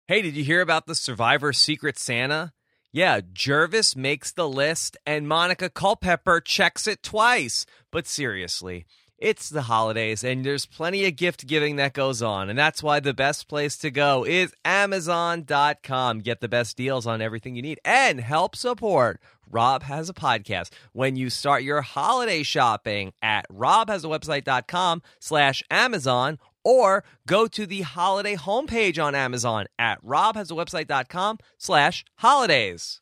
Hey, did you hear about the Survivor Secret Santa? Yeah, Jervis makes the list and Monica Culpepper checks it twice. But seriously, it's the holidays and there's plenty of gift giving that goes on. And that's why the best place to go is Amazon.com. Get the best deals on everything you need and help support Rob Has a Podcast when you start your holiday shopping at robhasawebsite.com/Amazon or go to the holiday homepage on Amazon at robhasawebsite.com/holidays.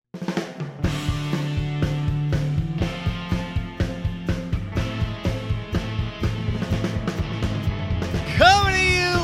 Coming to you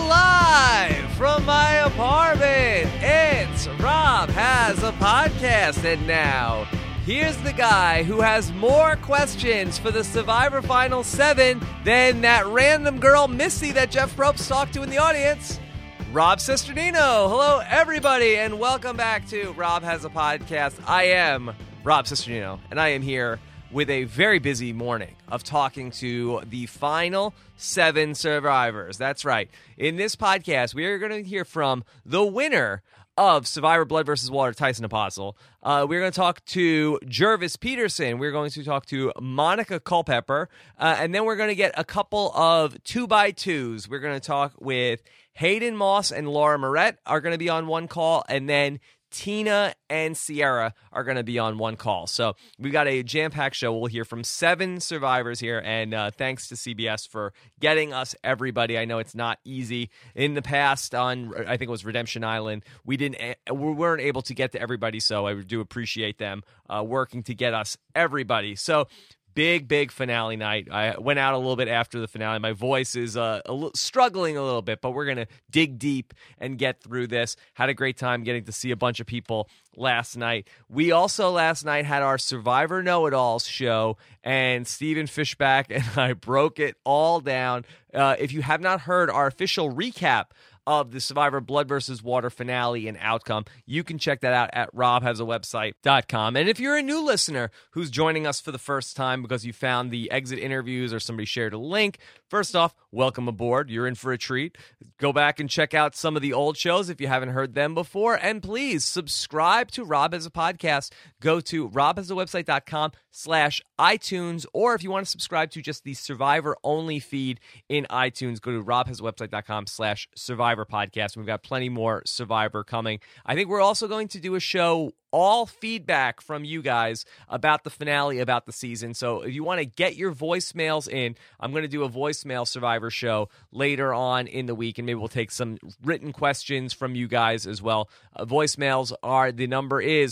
live from my apartment, it's Rob Has a Podcast. And now, here's the guy who has more questions for the Survivor Final 7 than that random girl, Missy, that Jeff Probst talked to in the audience, Rob Cesternino. Hello, everybody, and welcome back to Rob Has a Podcast. I am Rob Cesternino, and I am here with a very busy morning of talking to the final 7 survivors. That's right. In this podcast, we are going to hear from the winner of Survivor Blood vs. Water, Tyson Apostle. We're going to talk to Jervis Peterson. We're going to talk to Monica Culpepper. And then we're going to get a couple of 2x2s. We're going to talk with Hayden Moss and Laura Moret are going to be on one call. And then Tina and Sierra are going to be on one call. So we've got a jam-packed show. We'll hear from 7 survivors here, and thanks to CBS for getting us everybody. I know it's not easy. In the past, on I think it was Redemption Island, we weren't able to get to everybody, so I do appreciate them working to get us everybody. So big finale night. I went out a little bit after the finale. My voice is struggling a little bit, but we're going to dig deep and get through this. Had a great time getting to see a bunch of people last night. We also last night had our Survivor Know-It-Alls show, and Stephen Fishback and I broke it all down. If you have not heard our official recap of the Survivor Blood vs. Water finale and outcome, you can check that out at robhasawebsite.com. And if you're a new listener who's joining us for the first time because you found the exit interviews or somebody shared a link, first off, welcome aboard. You're in for a treat. Go back and check out some of the old shows if you haven't heard them before. And please subscribe to Rob Has a Podcast. Go to robhasawebsite.com/iTunes, or if you want to subscribe to just the Survivor only feed in iTunes, go to robhasawebsite.com/Survivor Podcast. We've got plenty more Survivor coming. I think we're also going to do a show, all feedback from you guys about the finale, about the season. So if you want to get your voicemails in, I'm going to do a voicemail Survivor show later on in the week, and maybe we'll take some written questions from you guys as well. Voicemails the number is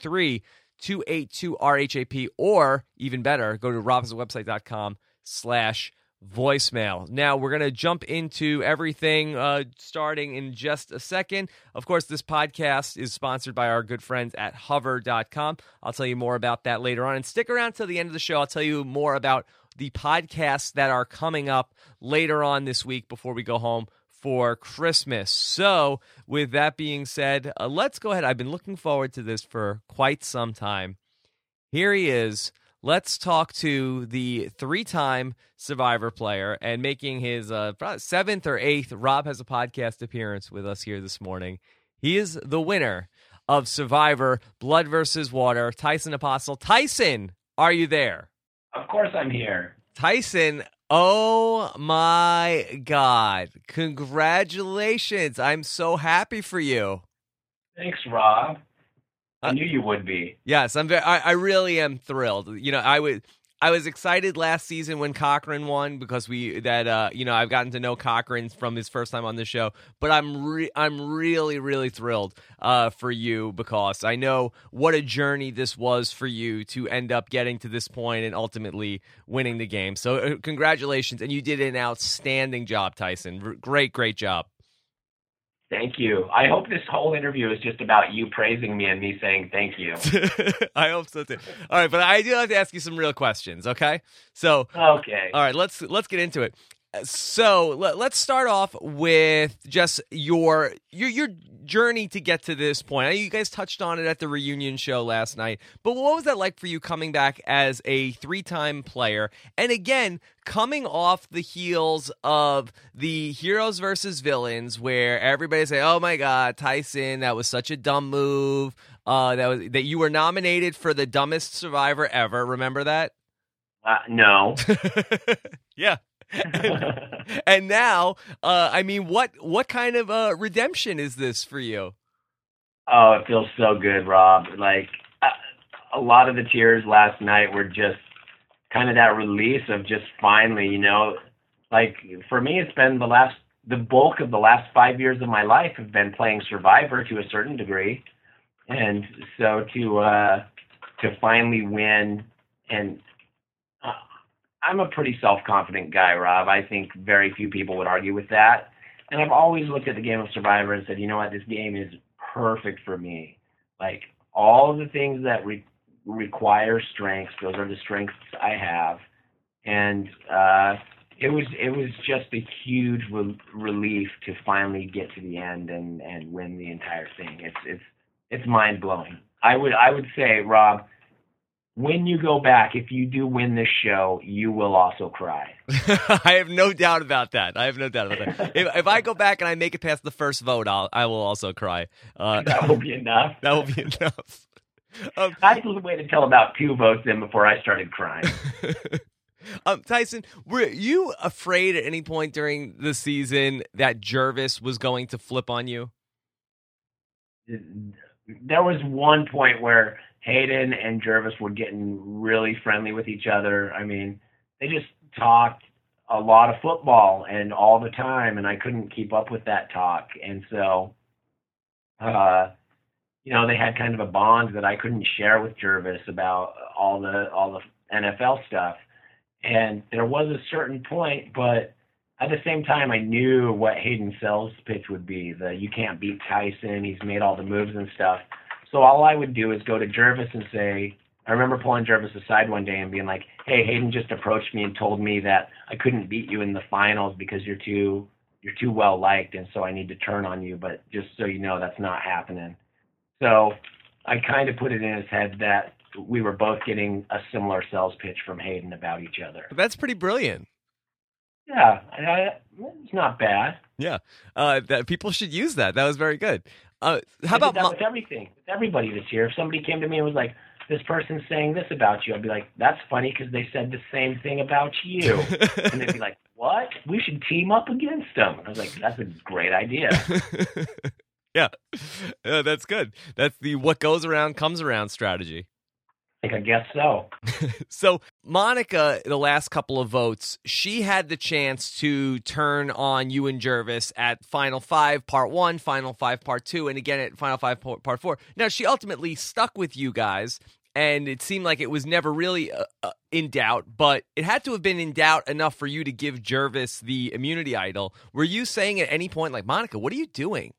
323-282-RHAP, or even better, go to robhasawebsite.com/voicemail. Now, we're going to jump into everything starting in just a second. Of course, this podcast is sponsored by our good friends at Hover.com. I'll tell you more about that later on. And stick around till the end of the show. I'll tell you more about the podcasts that are coming up later on this week before we go home for Christmas. So, with that being said, let's go ahead. I've been looking forward to this for quite some time. Here he is. Let's talk to the 3-time Survivor player and making his 7th or 8th Rob Has a Podcast appearance with us here this morning. He is the winner of Survivor Blood vs. Water, Tyson Apostle. Tyson, are you there? Of course I'm here. Tyson, oh my God. Congratulations. I'm so happy for you. Thanks, Rob. I knew you would be. Yes, I really am thrilled. You know, I was excited last season when Cochran won because I've gotten to know Cochran from his first time on the show, but I'm really thrilled for you because I know what a journey this was for you to end up getting to this point and ultimately winning the game. So congratulations, and you did an outstanding job, Tyson. Great job. Thank you. I hope this whole interview is just about you praising me and me saying thank you. I hope so too. All right, but I do have to ask you some real questions, okay? So, okay. All right, let's get into it. So let's start off with just your journey to get to this point? I know you guys touched on it at the reunion show last night, but what was that like for you coming back as a 3-time player? And again, coming off the heels of the Heroes versus Villains, where everybody say, "Oh my God, Tyson, that was such a dumb move." That you were nominated for the dumbest survivor ever. Remember that? No. Yeah. And now, I mean, what kind of redemption is this for you? Oh, it feels so good, Rob. Like a lot of the tears last night were just kind of that release of just finally, like for me, it's been the bulk of the last 5 years of my life have been playing Survivor to a certain degree. And so to finally win, and I'm a pretty self-confident guy, Rob. I think very few people would argue with that. And I've always looked at the game of Survivor and said, you know what, this game is perfect for me. Like all of the things that require strengths, those are the strengths I have. And it was just a huge relief to finally get to the end and win the entire thing. It's mind blowing. I would say, Rob, when you go back, if you do win this show, you will also cry. I have no doubt about that. If I go back and I make it past the first vote, I will also cry. That will be enough. That will be enough. I waited until about 2 votes in before I started crying. Tyson, were you afraid at any point during the season that Gervais was going to flip on you? There was one point where Hayden and Gervais were getting really friendly with each other. I mean, they just talked a lot of football and all the time, and I couldn't keep up with that talk. And so, they had kind of a bond that I couldn't share with Gervais about all the NFL stuff. And there was a certain point, but at the same time, I knew what Hayden Sells' pitch would be. You can't beat Tyson. He's made all the moves and stuff. So all I would do is go to Gervais and say, I remember pulling Gervais aside one day and being like, hey, Hayden just approached me and told me that I couldn't beat you in the finals because you're too well liked, and so I need to turn on you. But just so you know, that's not happening. So I kind of put it in his head that we were both getting a similar sales pitch from Hayden about each other. That's pretty brilliant. Yeah, it's not bad. Yeah, that people should use that. That was very good. How about that with everything, with everybody this year? If somebody came to me and was like, "This person's saying this about you," I'd be like, "That's funny because they said the same thing about you," and they'd be like, "What? We should team up against them." I was like, "That's a great idea." Yeah, that's good. That's the what goes around comes around strategy. I guess so. So Monica, the last couple of votes, she had the chance to turn on you and Gervais at Final 5 Part 1, Final 5 Part 2, and again at Final 5 Part 4. Now, she ultimately stuck with you guys, and it seemed like it was never really in doubt, but it had to have been in doubt enough for you to give Gervais the immunity idol. Were you saying at any point, like, Monica, what are you doing?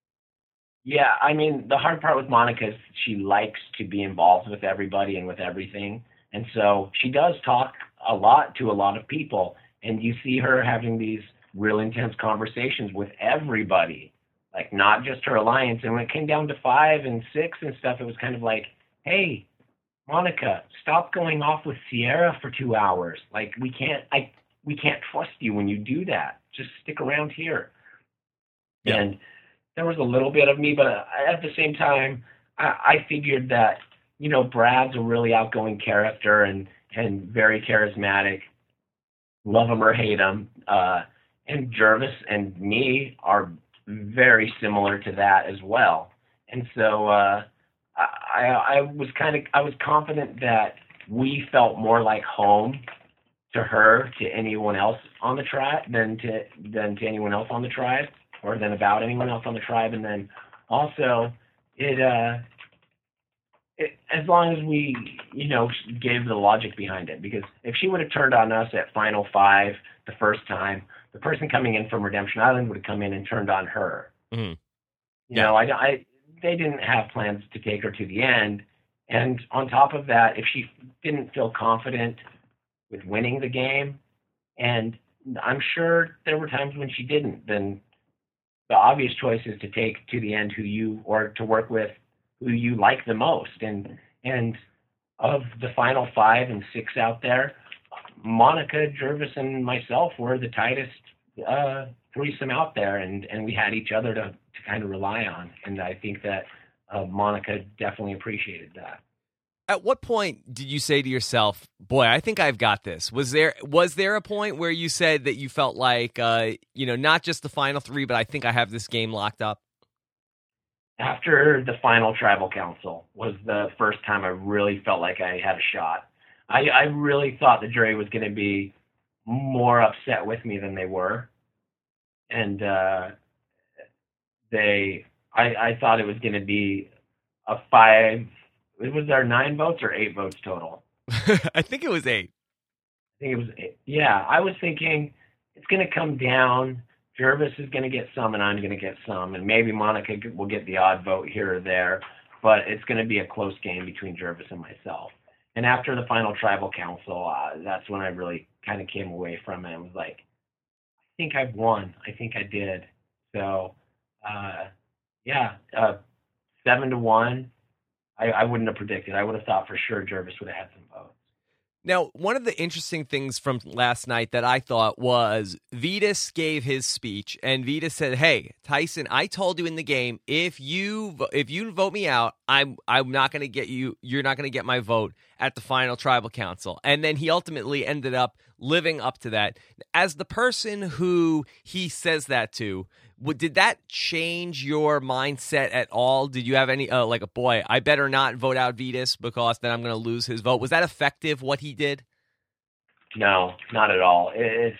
Yeah, I mean, the hard part with Monica is she likes to be involved with everybody and with everything. And so she does talk a lot to a lot of people. And you see her having these real intense conversations with everybody, like not just her alliance. And when it came down to 5 and 6 and stuff, it was kind of like, hey, Monica, stop going off with Sierra for 2 hours. Like, we can't trust you when you do that. Just stick around here. Yeah. And there was a little bit of me, but at the same time, I figured that, Brad's a really outgoing character and very charismatic, love him or hate him. And Gervais and me are very similar to that as well. And so I was confident that we felt more like home to her, to anyone else on the tribe than to anyone else on the tribe. Or than about anyone else on the tribe. And then also, it as long as we, gave the logic behind it. Because if she would have turned on us at Final 5 the first time, the person coming in from Redemption Island would have come in and turned on her. Mm-hmm. They didn't have plans to take her to the end. And on top of that, if she didn't feel confident with winning the game, and I'm sure there were times when she didn't, then the obvious choice is to take to the end or to work with who you like the most. And of the final 5 and 6 out there, Monica, Jervis, and myself were the tightest threesome out there, and we had each other to kind of rely on. And I think that Monica definitely appreciated that. At what point did you say to yourself, boy, I think I've got this? Was there a point where you said that you felt like, not just the final 3, but I think I have this game locked up? After the final tribal council was the first time I really felt like I had a shot. I really thought the jury was going to be more upset with me than they were. And I thought it was going to be a 5. Was there 9 votes or 8 votes total? I think it was 8. I think it was 8. Yeah, I was thinking it's going to come down. Jervis is going to get some, and I'm going to get some, and maybe Monica will get the odd vote here or there, but it's going to be a close game between Jervis and myself. And after the final tribal council, that's when I really kind of came away from it and was like, I think I've won. I think I did. So, 7-1. I wouldn't have predicted. I would have thought for sure Jervis would have had some votes. Now, one of the interesting things from last night that I thought was Vytas gave his speech, and Vytas said, "Hey, Tyson, I told you in the game, if you vote me out, I'm not going to get you. You're not going to get my vote at the final tribal council." And then he ultimately ended up living up to that. As the person who he says that to, did that change your mindset at all? Did you have any boy, I better not vote out Vytas because then I'm going to lose his vote? Was that effective, what he did? No, not at all. It's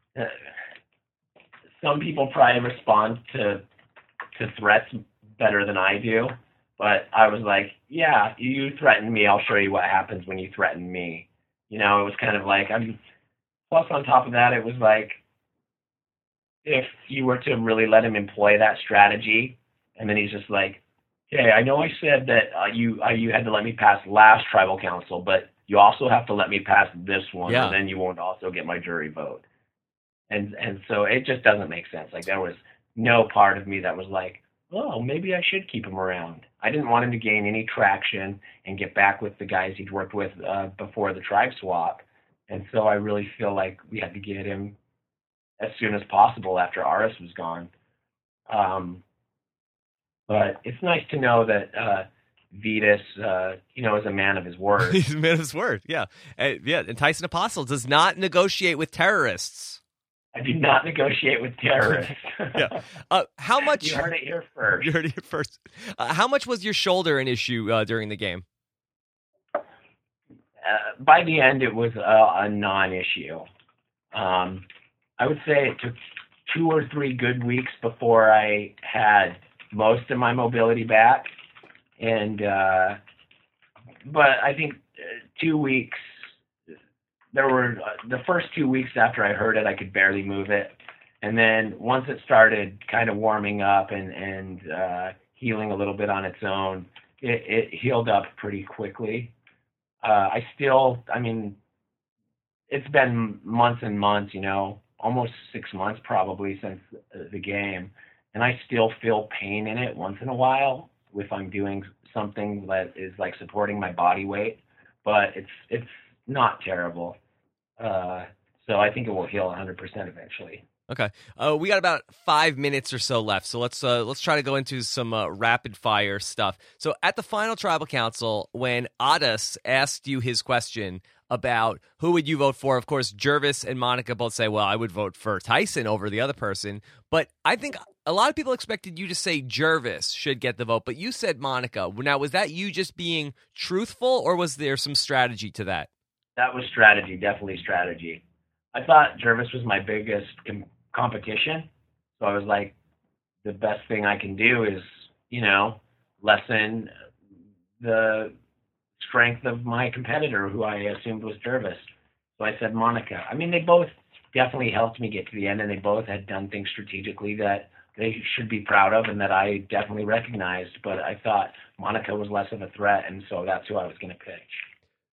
some people probably respond to threats better than I do, but I was like, yeah, you threaten me, I'll show you what happens when you threaten me. It was kind of like, plus on top of that, it was like, if you were to really let him employ that strategy, and then he's just like, "Hey, I know I said that you had to let me pass last tribal council, but you also have to let me pass this one, and then you won't also get my jury vote." And so it just doesn't make sense. Like, there was no part of me that was like, "Oh, maybe I should keep him around." I didn't want him to gain any traction and get back with the guys he'd worked with before the tribe swap, and so I really feel like we had to get him as soon as possible after Aris was gone. But it's nice to know that Vytas, is a man of his word. He's a man of his word, yeah. And Tyson Apostle does not negotiate with terrorists. I do not negotiate with terrorists. Yeah. How much? You heard it here first. You heard it here first. How much was your shoulder an issue during the game? By the end, it was a non-issue. I would say it took 2 or 3 good weeks before I had most of my mobility back, and but I think 2 weeks. There were the first 2 weeks after I heard it, I could barely move it, and then once it started kind of warming up and healing a little bit on its own, it healed up pretty quickly. It's been months and months, almost 6 months probably since the game, and I still feel pain in it once in a while if I'm doing something that is like supporting my body weight, but it's not terrible. So I think it will heal 100% eventually. Okay. We got about 5 minutes or so left, so let's try to go into some rapid fire stuff. So at the final tribal council, when Adas asked you his question about who would you vote for, of course, Jervis and Monica both say, well, I would vote for Tyson over the other person. But I think a lot of people expected you to say Jervis should get the vote, but you said Monica. Now, was that you just being truthful, or was there some strategy to that? That was strategy, definitely strategy. I thought Jervis was my biggest competition, so I was like, the best thing I can do is, lessen the strength of my competitor, who I assumed was Jervis. So I said Monica. They both definitely helped me get to the end, and they both had done things strategically that they should be proud of and that I definitely recognized, but I thought Monica was less of a threat, and so that's who I was going to pitch.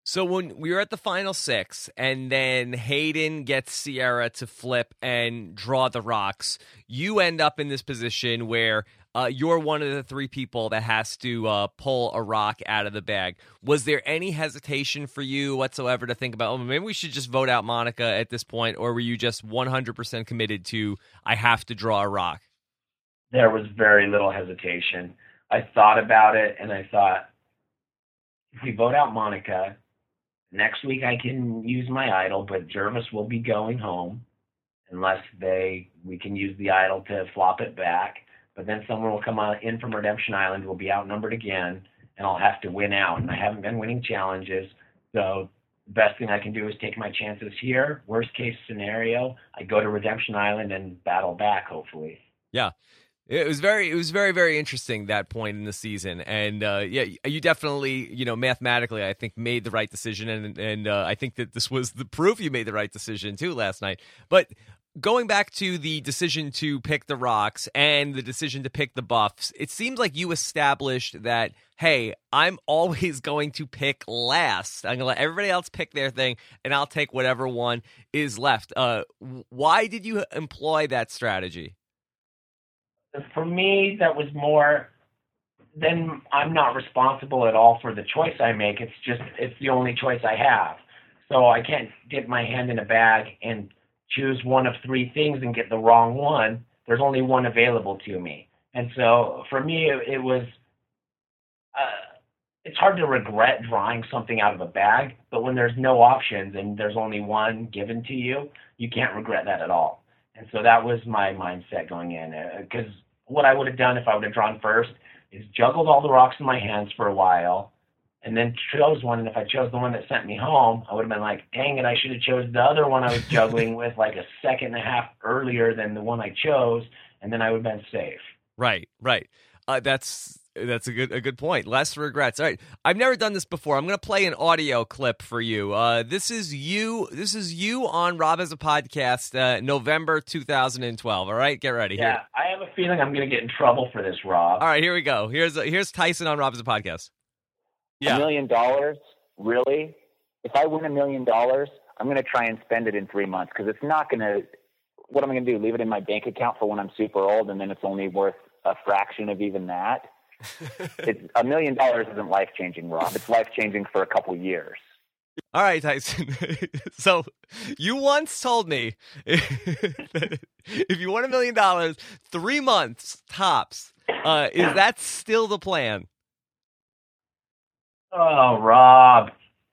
So when we were at the final six, and then Hayden gets Sierra to flip and draw the rocks, you end up in this position where you're one of the three people that has to pull a rock out of the bag. Was there any hesitation for you whatsoever to think about, oh, maybe we should just vote out Monica at this point, or were you just 100% committed to, I have to draw a rock? There was very little hesitation. I thought about it, and I thought, if we vote out Monica, next week I can use my idol, but Jervis will be going home unless we can use the idol to flop it back. But then someone will come in from Redemption Island, will be outnumbered again, and I'll have to win out. And I haven't been winning challenges, so the best thing I can do is take my chances here. Worst case scenario, I go to Redemption Island and battle back, hopefully. Yeah. It was very, very interesting, that point in the season, and yeah, you definitely, mathematically, I think made the right decision, and I think that this was the proof you made the right decision too last night. But going back to the decision to pick the rocks and the decision to pick the buffs, it seems like you established that, hey, I'm always going to pick last. I'm going to let everybody else pick their thing, and I'll take whatever one is left. Why did you employ that strategy? For me, that was more, then I'm not responsible at all for the choice I make. It's the only choice I have. So I can't dip my hand in a bag and choose one of three things and get the wrong one. There's only one available to me. And so for me, it was, it's hard to regret drawing something out of a bag, but when there's no options and there's only one given to you, you can't regret that at all. And so that was my mindset going in, because what I would have done if I would have drawn first is juggled all the rocks in my hands for a while and then chose one. And if I chose the one that sent me home, I would have been like, dang it, I should have chose the other one I was juggling with like a second and a half earlier than the one I chose, and then I would have been safe. Right. That's a good point. Less regrets. All right. I've never done this before. I'm going to play an audio clip for you. This is you on Rob Has a Podcast, November 2012. All right, get ready. Yeah, I have a feeling I'm going to get in trouble for this, Rob. All right, here we go. Here's Tyson on Rob Has a Podcast. Yeah. $1 million? Really? If I win $1 million, I'm going to try and spend it in 3 months, because it's not going to. What am I going to do? Leave it in my bank account for when I'm super old, and then it's only worth a fraction of even that? $1 million isn't life-changing, Rob. It's life-changing for a couple years. All right, Tyson. So you once told me that if you won $1 million, 3 months tops. Is that still the plan? Oh, Rob,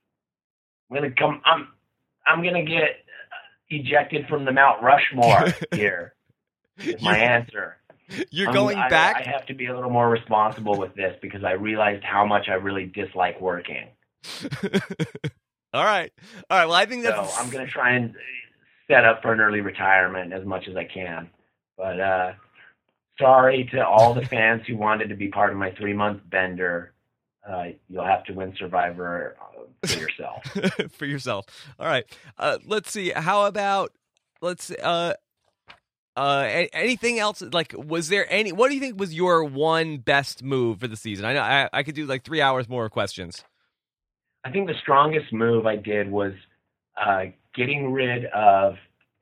I'm gonna get ejected from the Mount Rushmore here. Is my answer. You're going back? I have to be a little more responsible with this, because I realized how much I really dislike working. All right. Well, I think that's... So I'm going to try and set up for an early retirement as much as I can. But sorry to all the fans who wanted to be part of my 3-month bender. You'll have to win Survivor for yourself. For yourself. All right. Let's see. How about... anything else? Like, was there any? What do you think was your one best move for the season? I know I could do like 3 hours more of questions. I think the strongest move I did was getting rid of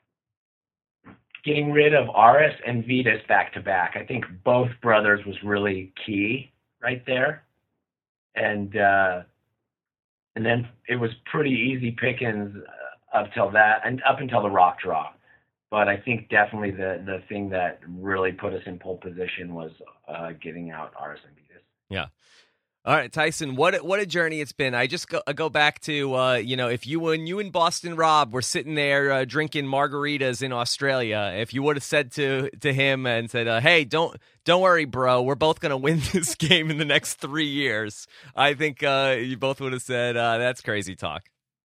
Aris and Vetus back to back. I think both brothers was really key right there, and then it was pretty easy pickings up until the rock draw. But I think definitely the thing that really put us in pole position was getting out Aris and Vetus. Yeah. All right, Tyson, what a journey it's been. I just go back to, when you and Boston Rob were sitting there drinking margaritas in Australia, if you would have said to him and said, hey, don't worry, bro, we're both going to win this game in the next 3 years, I think you both would have said, that's crazy talk.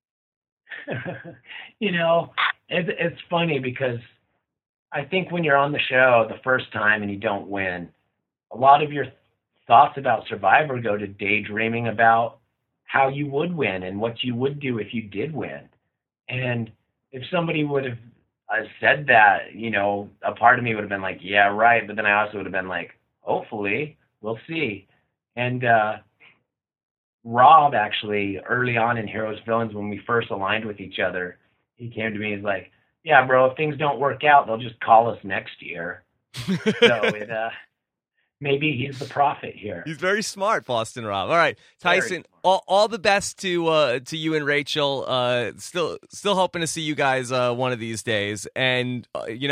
It's funny, because I think when you're on the show the first time and you don't win, a lot of your thoughts about Survivor go to daydreaming about how you would win and what you would do if you did win. And if somebody would have said that, a part of me would have been like, yeah, right. But then I also would have been like, hopefully, we'll see. And Rob actually, early on in Heroes Villains, when we first aligned with each other, he came to me and was like, "Yeah, bro, if things don't work out, they'll just call us next year." So maybe he's the prophet here. He's very smart, Boston Rob. All right, Tyson. All the best to you and Rachel. Still hoping to see you guys one of these days, and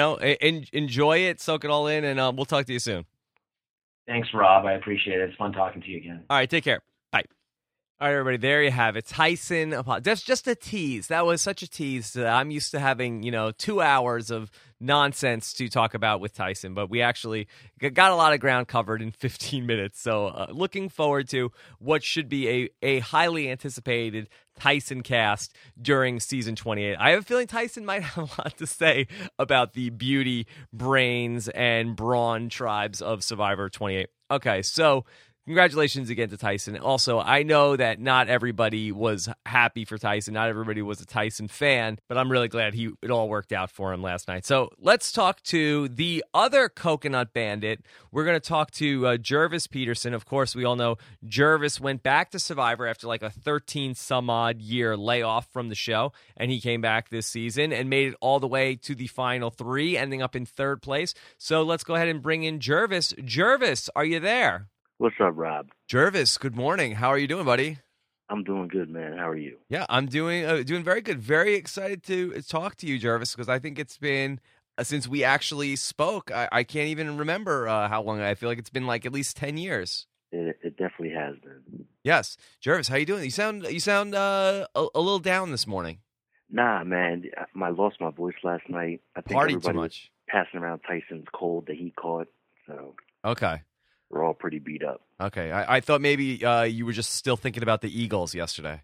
enjoy it, soak it all in, and we'll talk to you soon. Thanks, Rob. I appreciate it. It's fun talking to you again. All right, take care. Bye. All right, everybody, there you have it. Tyson, that's just a tease. That was such a tease. I'm used to having, 2 hours of nonsense to talk about with Tyson, but we actually got a lot of ground covered in 15 minutes. So looking forward to what should be a highly anticipated Tyson cast during season 28. I have a feeling Tyson might have a lot to say about the beauty, brains, and brawn tribes of Survivor 28. Okay, so congratulations again to Tyson. Also, I know that not everybody was happy for Tyson. Not everybody was a Tyson fan, but I'm really glad it all worked out for him last night. So let's talk to the other Coconut Bandit. We're going to talk to Jervis Peterson. Of course, we all know Jervis went back to Survivor after like a 13-some-odd year layoff from the show, and he came back this season and made it all the way to the final 3, ending up in 3rd place. So let's go ahead and bring in Jervis. Jervis, are you there? What's up, Rob? Jervis, good morning. How are you doing, buddy? I'm doing good, man. How are you? Yeah, I'm doing very good. Very excited to talk to you, Jervis, because I think it's been since we actually spoke. I can't even remember how long. I feel like it's been like at least 10 years. It definitely has been. Yes, Jervis, how you doing? You sound a little down this morning. Nah, man. I lost my voice last night. I think Partied everybody too much. Was passing around Tyson's cold that he caught. So okay. We're all pretty beat up. Okay. I thought maybe you were just still thinking about the Eagles yesterday.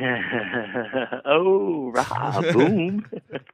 Oh, Rob, boom.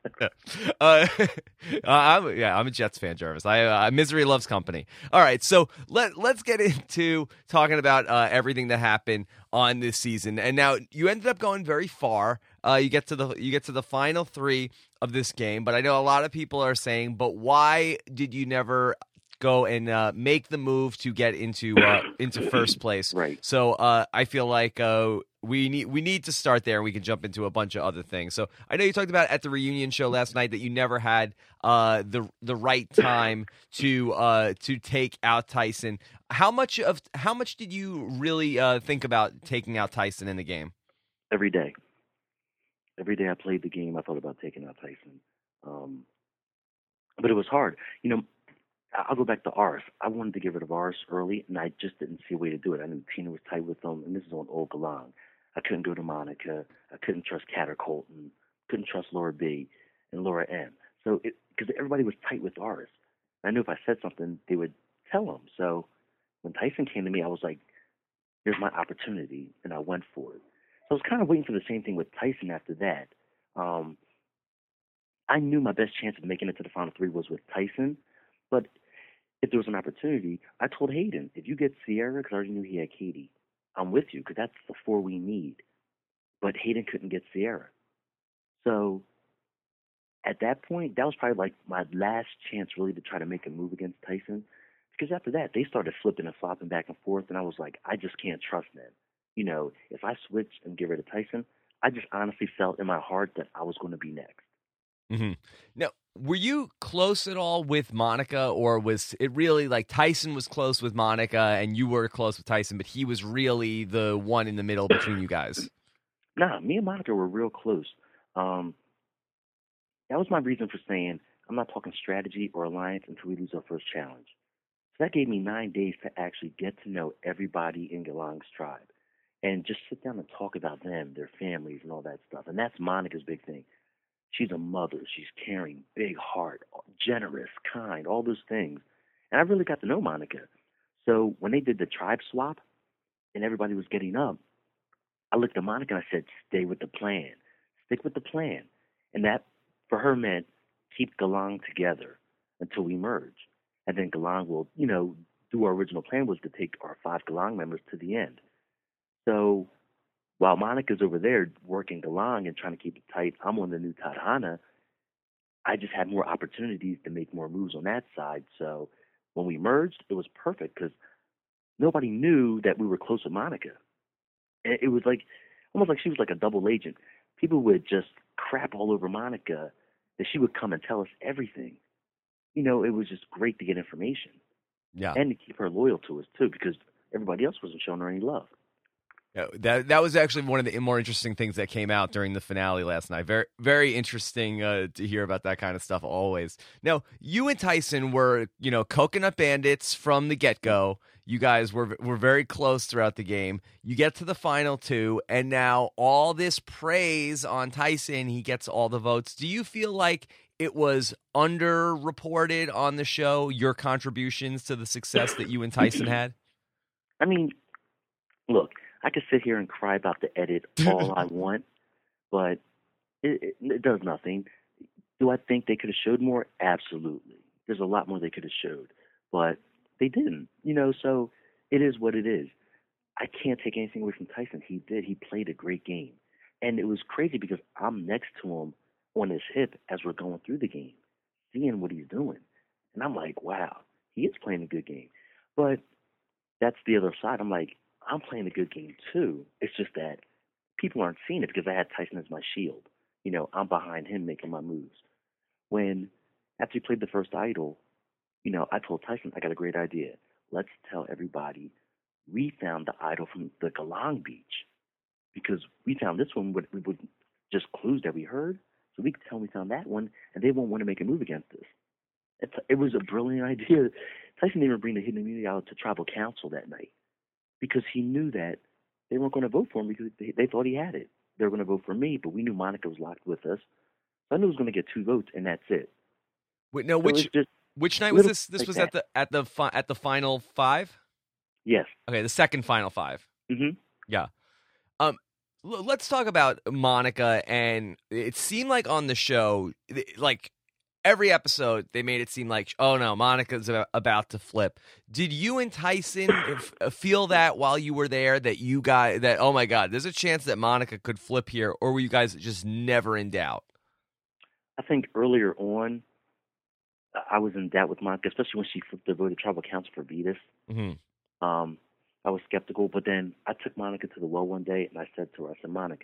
I'm a Jets fan, Jarvis. Misery loves company. All right, so let's get into talking about everything that happened on this season. And now you ended up going very far. You get to the final 3 of this game, but I know a lot of people are saying, but why did you never go and make the move to get into first place? Right. So I feel like we need to start there, and we can jump into a bunch of other things. So I know you talked about at the reunion show last night that you never had the right time to take out Tyson. How much did you really think about taking out Tyson in the game? Every day. Every day I played the game, I thought about taking out Tyson. But it was hard. I'll go back to Ars. I wanted to get rid of Ars early, and I just didn't see a way to do it. I knew Tina was tight with them, and this is on Old Galang. I couldn't go to Monica. I couldn't trust Kat or Colton. Couldn't trust Laura B. and Laura M. So, because everybody was tight with Ars. I knew if I said something, they would tell them. So when Tyson came to me, I was like, here's my opportunity, and I went for it. So I was kind of waiting for the same thing with Tyson after that. I knew my best chance of making it to the final 3 was with Tyson, but if there was an opportunity, I told Hayden, if you get Sierra, because I already knew he had Katie, I'm with you, because that's the 4 we need. But Hayden couldn't get Sierra. So at that point, that was probably like my last chance really to try to make a move against Tyson. Because after that, they started flipping and flopping back and forth, and I was like, I just can't trust them. If I switch and get rid of Tyson, I just honestly felt in my heart that I was going to be next. Mm-hmm. Now, were you close at all with Monica, or was it really like Tyson was close with Monica and you were close with Tyson, but he was really the one in the middle between you guys? Nah, me and Monica were real close. That was my reason for saying I'm not talking strategy or alliance until we lose our first challenge. So that gave me 9 days to actually get to know everybody in Galang's tribe and just sit down and talk about them, their families, and all that stuff. And that's Monica's big thing. She's a mother. She's caring, big heart, generous, kind, all those things. And I really got to know Monica. So when they did the tribe swap and everybody was getting up, I looked at Monica and I said, stay with the plan. Stick with the plan. And that, for her, meant keep Galang together until we merge. And then Galang will, do our original plan was to take our 5 Galang members to the end. So while Monica's over there working Galang and trying to keep it tight, I'm on the new Tadhana. I just had more opportunities to make more moves on that side. So when we merged, it was perfect because nobody knew that we were close with Monica. And it was like almost like she was like a double agent. People would just crap all over Monica that she would come and tell us everything. You know, it was just great to get information. Yeah. And to keep her loyal to us too, because everybody else wasn't showing her any love. Yeah, that was actually one of the more interesting things that came out during the finale last night. Very, very interesting to hear about that kind of stuff always. Now, you and Tyson were, coconut bandits from the get-go. You guys were very close throughout the game. You get to the final two, and now all this praise on Tyson. He gets all the votes. Do you feel like it was underreported on the show, your contributions to the success that you and Tyson had? I mean, look, I could sit here and cry about the edit all I want, but it does nothing. Do I think they could have showed more? Absolutely. There's a lot more they could have showed, but they didn't. So it is what it is. I can't take anything away from Tyson. He did. He played a great game. And it was crazy because I'm next to him on his hip as we're going through the game, seeing what he's doing. And I'm like, wow, he is playing a good game. But that's the other side. I'm like, I'm playing a good game too. It's just that people aren't seeing it because I had Tyson as my shield. I'm behind him making my moves. After he played the first idol, I told Tyson, I got a great idea. Let's tell everybody we found the idol from the Galang Beach because we found this one with just clues that we heard. So we could tell them we found that one, and they won't want to make a move against us. It was a brilliant idea. Tyson didn't even bring the hidden immunity out to tribal council that night because he knew that they weren't going to vote for him because they thought he had it. They were going to vote for me, but we knew Monica was locked with us. So I knew he was going to get 2 votes, and that's it. Wait, no, so which night was this? This like was that. at the final 5. Yes. Okay, the second final 5. Mm-hmm. Yeah. Let's talk about Monica. And it seemed like on the show, like every episode, they made it seem like, oh no, Monica's about to flip. Did you and Tyson feel that while you were there that oh my God, there's a chance that Monica could flip here, or were you guys just never in doubt? I think earlier on, I was in doubt with Monica, especially when she flipped the vote to tribal council for Vetus. Mm-hmm. I was skeptical, but then I took Monica to the well one day, and I said to her, I said, Monica,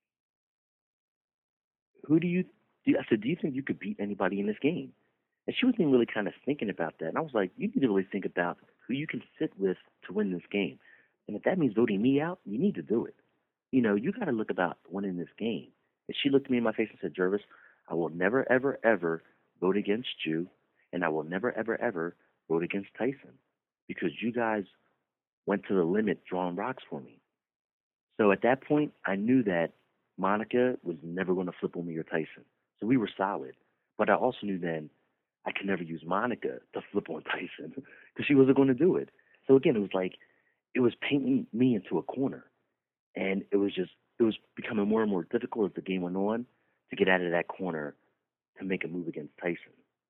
do you think you could beat anybody in this game? And she wasn't even really kind of thinking about that. And I was like, you need to really think about who you can sit with to win this game. And if that means voting me out, you need to do it. You got to look about winning this game. And she looked at me in my face and said, Jervis, I will never, ever, ever vote against you, and I will never, ever, ever vote against Tyson because you guys went to the limit drawing rocks for me. So at that point, I knew that Monica was never going to flip on me or Tyson. So we were solid. But I also knew then I could never use Monica to flip on Tyson because she wasn't going to do it. So again, it was painting me into a corner. And it was becoming more and more difficult as the game went on to get out of that corner to make a move against Tyson.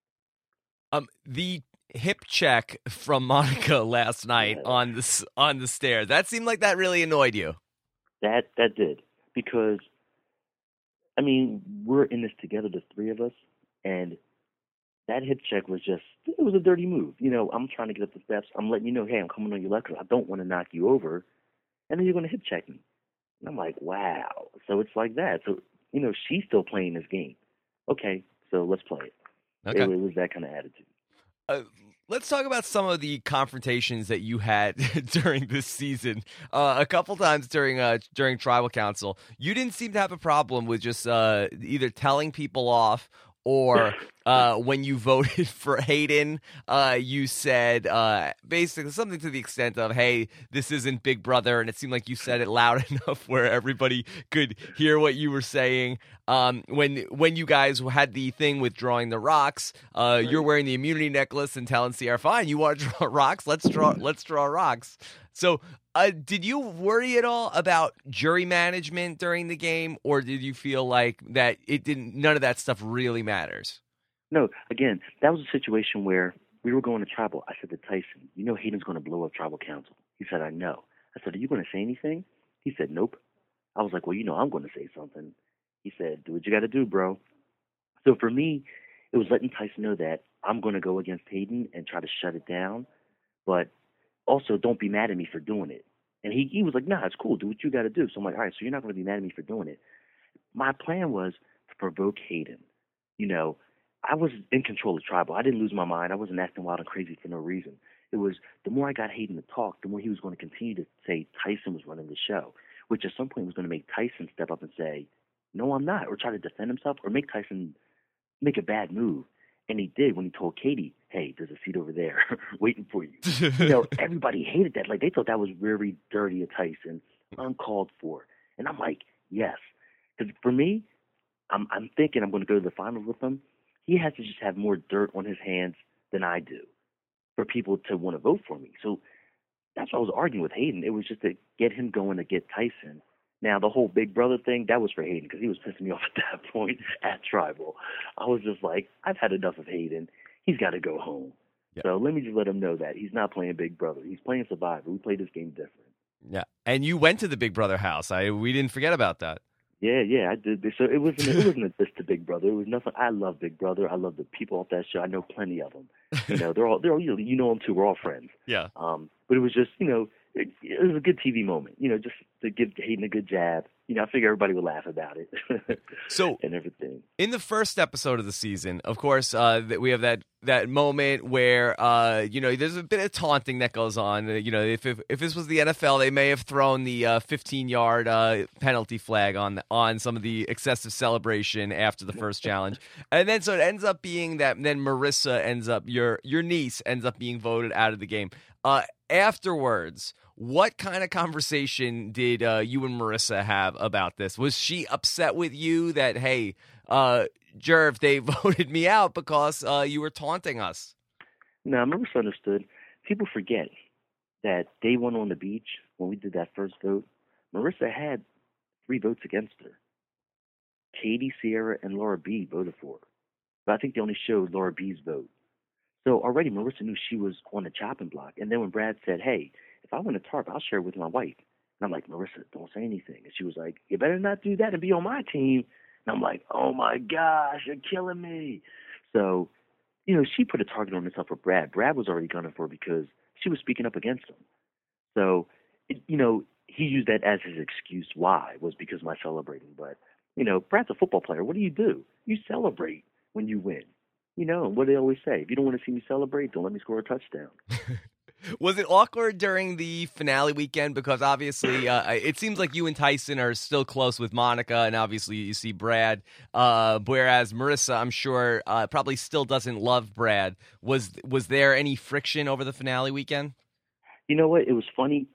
The hip check from Monica last night on the stairs, that seemed like that really annoyed you. That did, because I mean, we're in this together, the 3 of us, and that hip check was it was a dirty move. I'm trying to get up the steps. I'm letting you know, hey, I'm coming on your left because I don't want to knock you over. And then you're going to hip check me. And I'm like, wow. So it's like that. So, she's still playing this game. Okay, so let's play it. Okay. It was that kind of attitude. Let's talk about some of the confrontations that you had during this season. A couple times during Tribal Council, you didn't seem to have a problem with just either telling people off or when you voted for Hayden, you said basically something to the extent of, hey, this isn't Big Brother, and it seemed like you said it loud enough where everybody could hear what you were saying. When you guys had the thing with drawing the rocks, you're wearing the immunity necklace and telling CR, fine, you want to draw rocks? Let's draw rocks. So did you worry at all about jury management during the game, or did you feel like that none of that stuff really matters? No, again, that was a situation where we were going to tribal. I said to Tyson, Hayden's going to blow up tribal council. He said, I know. I said, are you going to say anything? He said, nope. I was like, well, I'm going to say something. He said, do what you got to do, bro. So for me, it was letting Tyson know that I'm going to go against Hayden and try to shut it down, but also don't be mad at me for doing it. And he was like, nah, it's cool. Do what you got to do. So I'm like, all right, so you're not going to be mad at me for doing it. My plan was to provoke Hayden. You know, I was in control of Tribal. I didn't lose my mind. I wasn't acting wild and crazy for no reason. It was the more I got Hayden to talk, the more he was going to continue to say Tyson was running the show, which at some point was going to make Tyson step up and say, no, I'm not, or try to defend himself, or make Tyson make a bad move. And he did when he told Katie, hey, there's a seat over there waiting for you. You know, everybody hated that. Like, they thought that was very dirty of Tyson, uncalled for. And I'm like, yes. Because for me, I'm thinking I'm going to go to the finals with him. He has to just have more dirt on his hands than I do for people to want to vote for me. So that's why I was arguing with Hayden. It was just to get him going to get Tyson. Now, the whole Big Brother thing, that was for Hayden because he was pissing me off at that point at Tribal. I was just like, I've had enough of Hayden. He's got to go home. Yep. So let me just let him know that he's not playing Big Brother. He's playing Survivor. We played this game different. Yeah, and you went to the Big Brother house. We didn't forget about that. Yeah, I did. So it wasn't a diss to Big Brother. It was nothing. I love Big Brother. I love the people off that show. I know plenty of them. You know, they're all you know them too. We're all friends. Yeah. But it was just, you know, it was a good TV moment. You know, just to give Hayden a good jab. You know, I figure everybody would laugh about it. So and everything. In the first episode of the season, of course, we have that moment where you know, there's a bit of taunting that goes on. You know, if this was the NFL, they may have thrown the 15-yard penalty flag on some of the excessive celebration after the first challenge, and then so it ends up being that then Marissa ends up your niece ends up being voted out of the game. Afterwards, what kind of conversation did you and Marissa have about this? Was she upset with you that, hey, Jerv, they voted me out because you were taunting us? No, Marissa understood. People forget that day one on the beach, when we did that first vote, Marissa had 3 votes against her. Katie, Sierra, and Laura B voted for her. But I think they only showed Laura B's vote. So already Marissa knew she was on the chopping block. And then when Brad said, hey, if I win a tarp, I'll share it with my wife. And I'm like, Marissa, don't say anything. And she was like, you better not do that and be on my team. And I'm like, oh, my gosh, you're killing me. So, you know, she put a target on herself for Brad. Brad was already gunning for her because she was speaking up against him. So, you know, he used that as his excuse why, was because of my celebrating. But, you know, Brad's a football player. What do? You celebrate when you win. You know, what do they always say? If you don't want to see me celebrate, don't let me score a touchdown. Was it awkward during the finale weekend? Because obviously it seems like you and Tyson are still close with Monica, and obviously you see Brad, whereas Marissa, I'm sure, probably still doesn't love Brad. Was there any friction over the finale weekend? You know what? It was funny.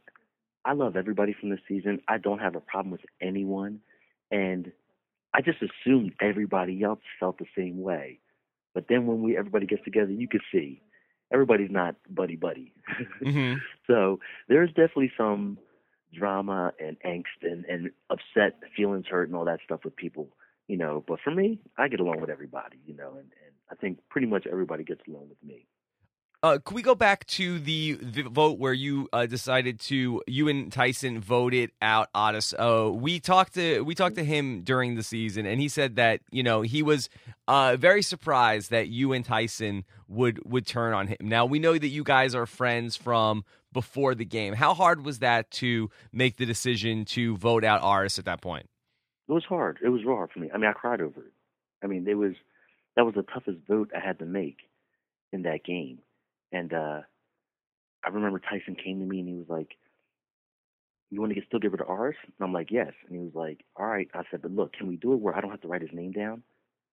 I love everybody from this season. I don't have a problem with anyone, and I just assumed everybody else felt the same way. But then when everybody gets together, you can see everybody's not buddy-buddy. Mm-hmm. So there's definitely some drama and angst and upset feelings hurt and all that stuff with people, you know. But for me, I get along with everybody, you know, and I think pretty much everybody gets along with me. Can we go back to the vote where you decided you and Tyson voted out Otis? We talked to him during the season, and he said that, you know, he was very surprised that you and Tyson would turn on him. Now, we know that you guys are friends from before the game. How hard was that to make the decision to vote out Aris at that point? It was hard. It was real hard for me. I mean, I cried over it. I mean, that was the toughest vote I had to make in that game. And I remember Tyson came to me and he was like, you want to still give it to Aris? And I'm like, yes. And he was like, all right. I said, but look, can we do it where I don't have to write his name down?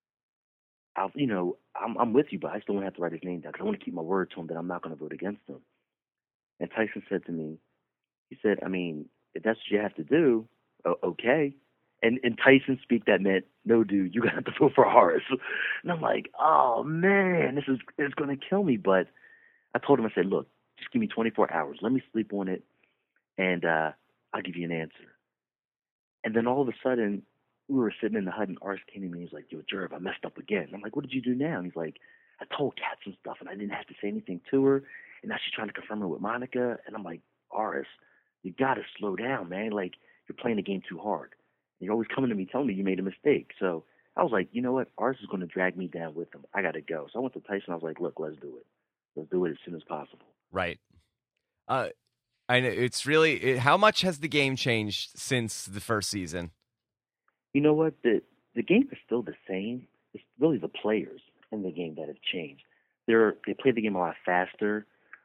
I'm with you, but I still don't have to write his name down because I want to keep my word to him that I'm not going to vote against him. And Tyson said to me, he said, I mean, if that's what you have to do, okay. And in Tyson speak, that meant, no, dude, you got to vote for Aris. And I'm like, oh, man, it's going to kill me. But I told him, I said, look, just give me 24 hours. Let me sleep on it, and I'll give you an answer. And then all of a sudden, we were sitting in the hut, and Aris came to me, and he's like, yo, Jerv, I messed up again. And I'm like, what did you do now? And he's like, I told Kat some stuff, and I didn't have to say anything to her, and now she's trying to confirm it with Monica. And I'm like, Aris, you got to slow down, man. Like, you're playing the game too hard. And you're always coming to me telling me you made a mistake. So I was like, you know what? Aris is going to drag me down with him. I got to go. So I went to Tyson. I was like, look, let's do it. Let's do it as soon as possible. Right. I know it's really. How much has the game changed since the first season? You know what? The game is still the same. It's really the players in the game that have changed. They play the game a lot faster.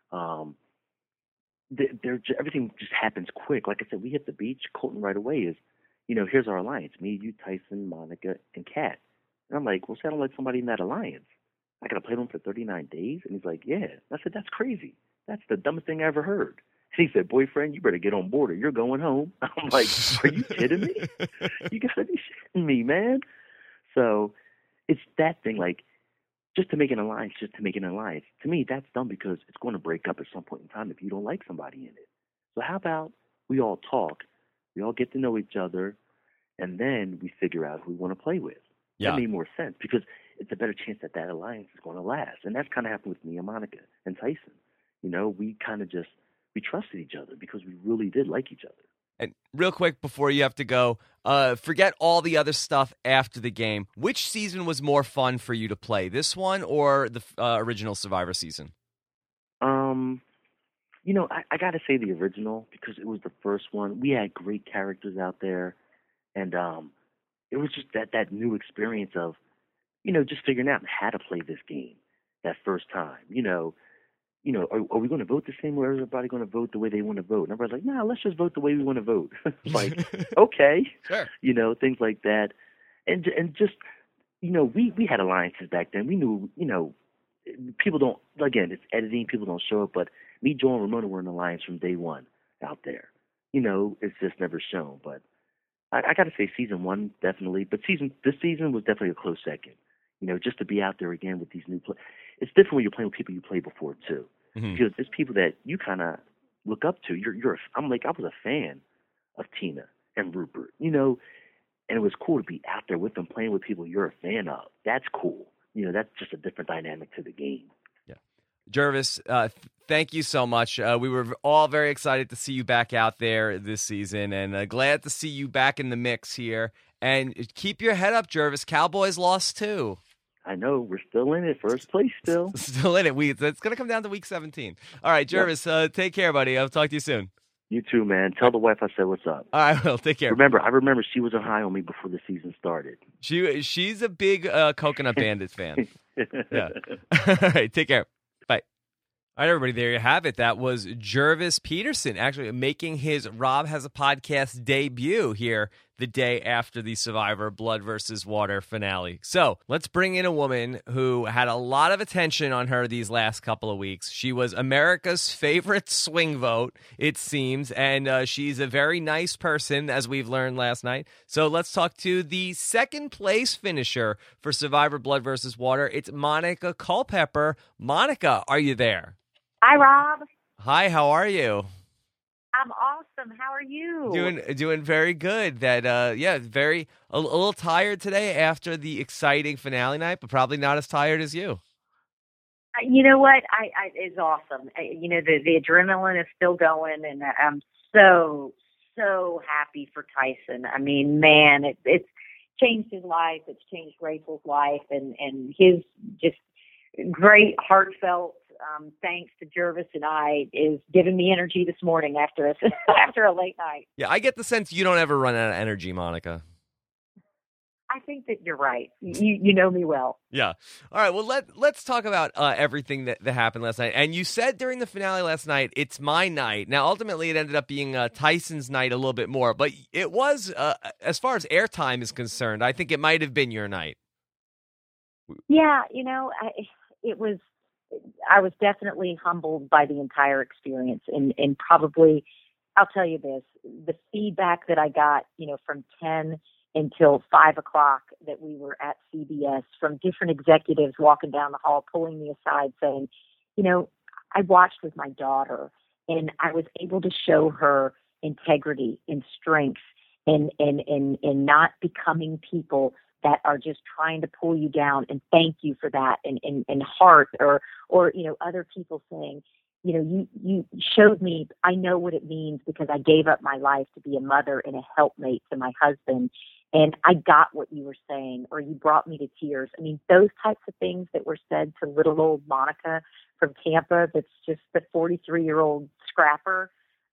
Everything just happens quick. Like I said, we hit the beach. Colton right away is, here's our alliance: me, you, Tyson, Monica, and Kat. And I'm like, well, sounding like somebody in that alliance. I got to play them for 39 days? And he's like, yeah. I said, that's crazy. That's the dumbest thing I ever heard. And he said, boyfriend, you better get on board or you're going home. I'm like, are you kidding me? You got to be shitting me, man. So it's that thing, like, just to make an alliance. To me, that's dumb because it's going to break up at some point in time if you don't like somebody in it. So how about we all talk, we all get to know each other, and then we figure out who we want to play with. Yeah. That made more sense because it's a better chance that alliance is going to last. And that's kind of happened with me and Monica and Tyson. We kind of we trusted each other because we really did like each other. And real quick before you have to go, forget all the other stuff after the game. Which season was more fun for you to play, this one or the original Survivor season? I got to say the original because it was the first one. We had great characters out there, and it was just that new experience of, just figuring out how to play this game that first time. Are we going to vote the same way, or is everybody going to vote the way they want to vote? And everybody's like, nah, let's just vote the way we want to vote. Like, okay. Sure. Things like that. And just, we had alliances back then. We knew, people don't, again, it's editing, people don't show it, but me, Joe, and Ramona were in alliance from day one out there. It's just never shown. But I got to say season one, definitely. But this season was definitely a close second. Just to be out there again with these new players. It's different when you're playing with people you played before, too. Mm-hmm. Because there's people that you kind of look up to. I was a fan of Tina and Rupert, and it was cool to be out there with them playing with people you're a fan of. That's cool. That's just a different dynamic to the game. Yeah. Jervis, thank you so much. We were all very excited to see you back out there this season, and glad to see you back in the mix here. And keep your head up, Jervis. Cowboys lost too. I know. We're still in it. First place still. Still in it. It's going to come down to week 17. All right, Jervis, take care, buddy. I'll talk to you soon. You too, man. Tell the wife I said what's up. All right, well, take care. I remember she was high on me before the season started. She's a big Coconut Bandits fan. Yeah. All right, take care. Bye. All right, everybody, there you have it. That was Jervis Peterson actually making his Rob Has a Podcast debut here the day after the Survivor Blood versus Water finale. So let's bring in a woman who had a lot of attention on her these last couple of weeks. She was America's favorite swing vote, it seems, and she's a very nice person, as we've learned last night. So let's talk to the second place finisher for Survivor Blood versus Water. It's Monica Culpepper. Monica, are you there? Hi, Rob. Hi, how are you? I'm awesome. How are you? Doing very good. A little tired today after the exciting finale night, but probably not as tired as you. You know what? It's awesome. The adrenaline is still going, and I'm so happy for Tyson. I mean, man, it's changed his life. It's changed Rachel's life, and his just great, heartfelt thanks to Jervis and I is giving me energy this morning after a late night. Yeah, I get the sense you don't ever run out of energy, Monica. I think that you're right. You know me well. Yeah. All right. Well, let's talk about everything that happened last night. And you said during the finale last night, it's my night. Now, ultimately, it ended up being Tyson's night a little bit more. But it was, as far as airtime is concerned, I think it might have been your night. Yeah. I was definitely humbled by the entire experience, and probably, I'll tell you this, the feedback that I got, from 10 until 5 o'clock that we were at CBS from different executives walking down the hall, pulling me aside saying, I watched with my daughter and I was able to show her integrity and strength and not becoming people that are just trying to pull you down, and thank you for that, and heart or other people saying, you showed me, I know what it means because I gave up my life to be a mother and a helpmate to my husband, and I got what you were saying, or you brought me to tears. I mean, those types of things that were said to little old Monica from Tampa, that's just the 43-year-old scrapper.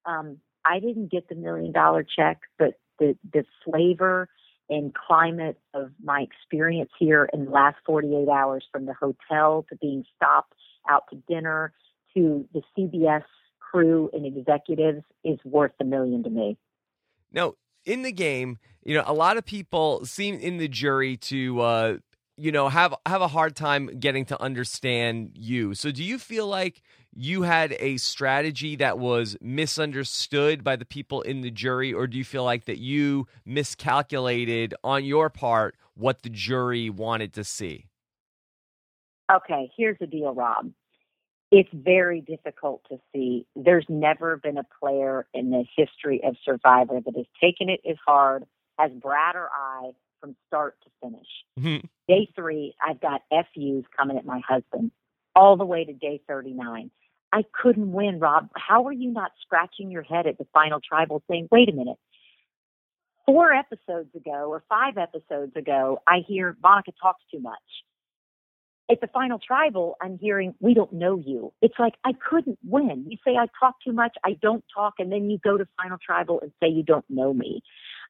I didn't get the $1 million check, but the flavor and climate of my experience here in the last 48 hours, from the hotel to being stopped out to dinner to the CBS crew and executives, is worth $1 million to me. Now, in the game, a lot of people seem in the jury to, have a hard time getting to understand you. So do you feel like you had a strategy that was misunderstood by the people in the jury, or do you feel like that you miscalculated on your part what the jury wanted to see? Okay, here's the deal, Rob. It's very difficult to see. There's never been a player in the history of Survivor that has taken it as hard as Brad or I from start to finish. Mm-hmm. Day 3, I've got FUs coming at my husband all the way to day 39. I couldn't win, Rob. How are you not scratching your head at the final tribal saying, wait a minute, 4 episodes ago or 5 episodes ago, I hear Monica talks too much. At the final tribal, I'm hearing, we don't know you. It's like, I couldn't win. You say I talk too much, I don't talk, and then you go to final tribal and say you don't know me.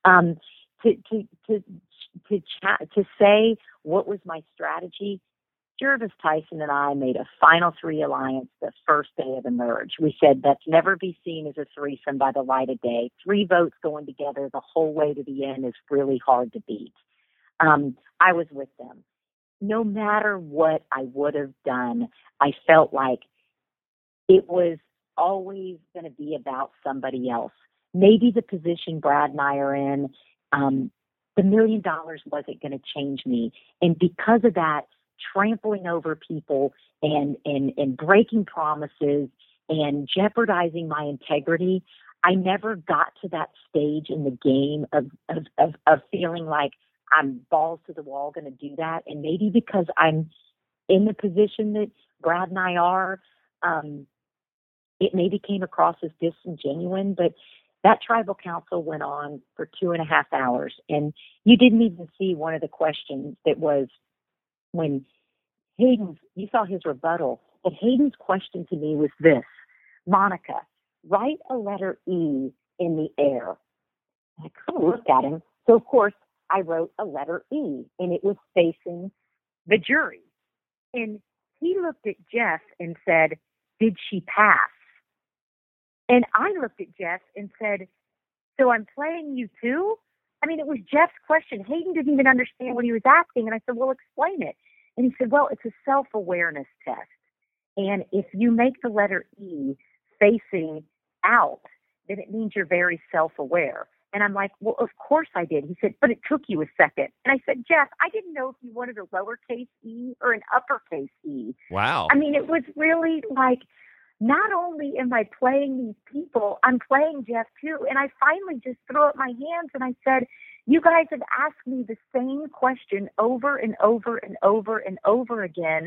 To say what was my strategy, Jervis Tyson and I made a final 3 alliance the first day of the merge. We said that's never be seen as a threesome by the light of day. 3 votes going together the whole way to the end is really hard to beat. I was with them. No matter what I would have done, I felt like it was always going to be about somebody else. Maybe the position Brad and I are in, the $1 million wasn't going to change me. And because of that, trampling over people and breaking promises and jeopardizing my integrity, I never got to that stage in the game of feeling like I'm balls to the wall going to do that. And maybe because I'm in the position that Brad and I are, it maybe came across as disingenuous, but that tribal council went on for 2.5 hours. And you didn't even see one of the questions that was when Hayden, you saw his rebuttal, but Hayden's question to me was this: Monica, write a letter E in the air. I kind of looked at him. So, of course, I wrote a letter E, and it was facing the jury. And he looked at Jeff and said, did she pass? And I looked at Jeff and said, so I'm playing you too? I mean, it was Jeff's question. Hayden didn't even understand what he was asking. And I said, well, explain it. And he said, well, it's a self-awareness test. And if you make the letter E facing out, then it means you're very self-aware. And I'm like, well, of course I did. He said, but it took you a second. And I said, Jeff, I didn't know if you wanted a lowercase e or an uppercase E. Wow. I mean, it was really like, not only am I playing these people, I'm playing Jeff too. And I finally just threw up my hands and I said, you guys have asked me the same question over and over and over and over again.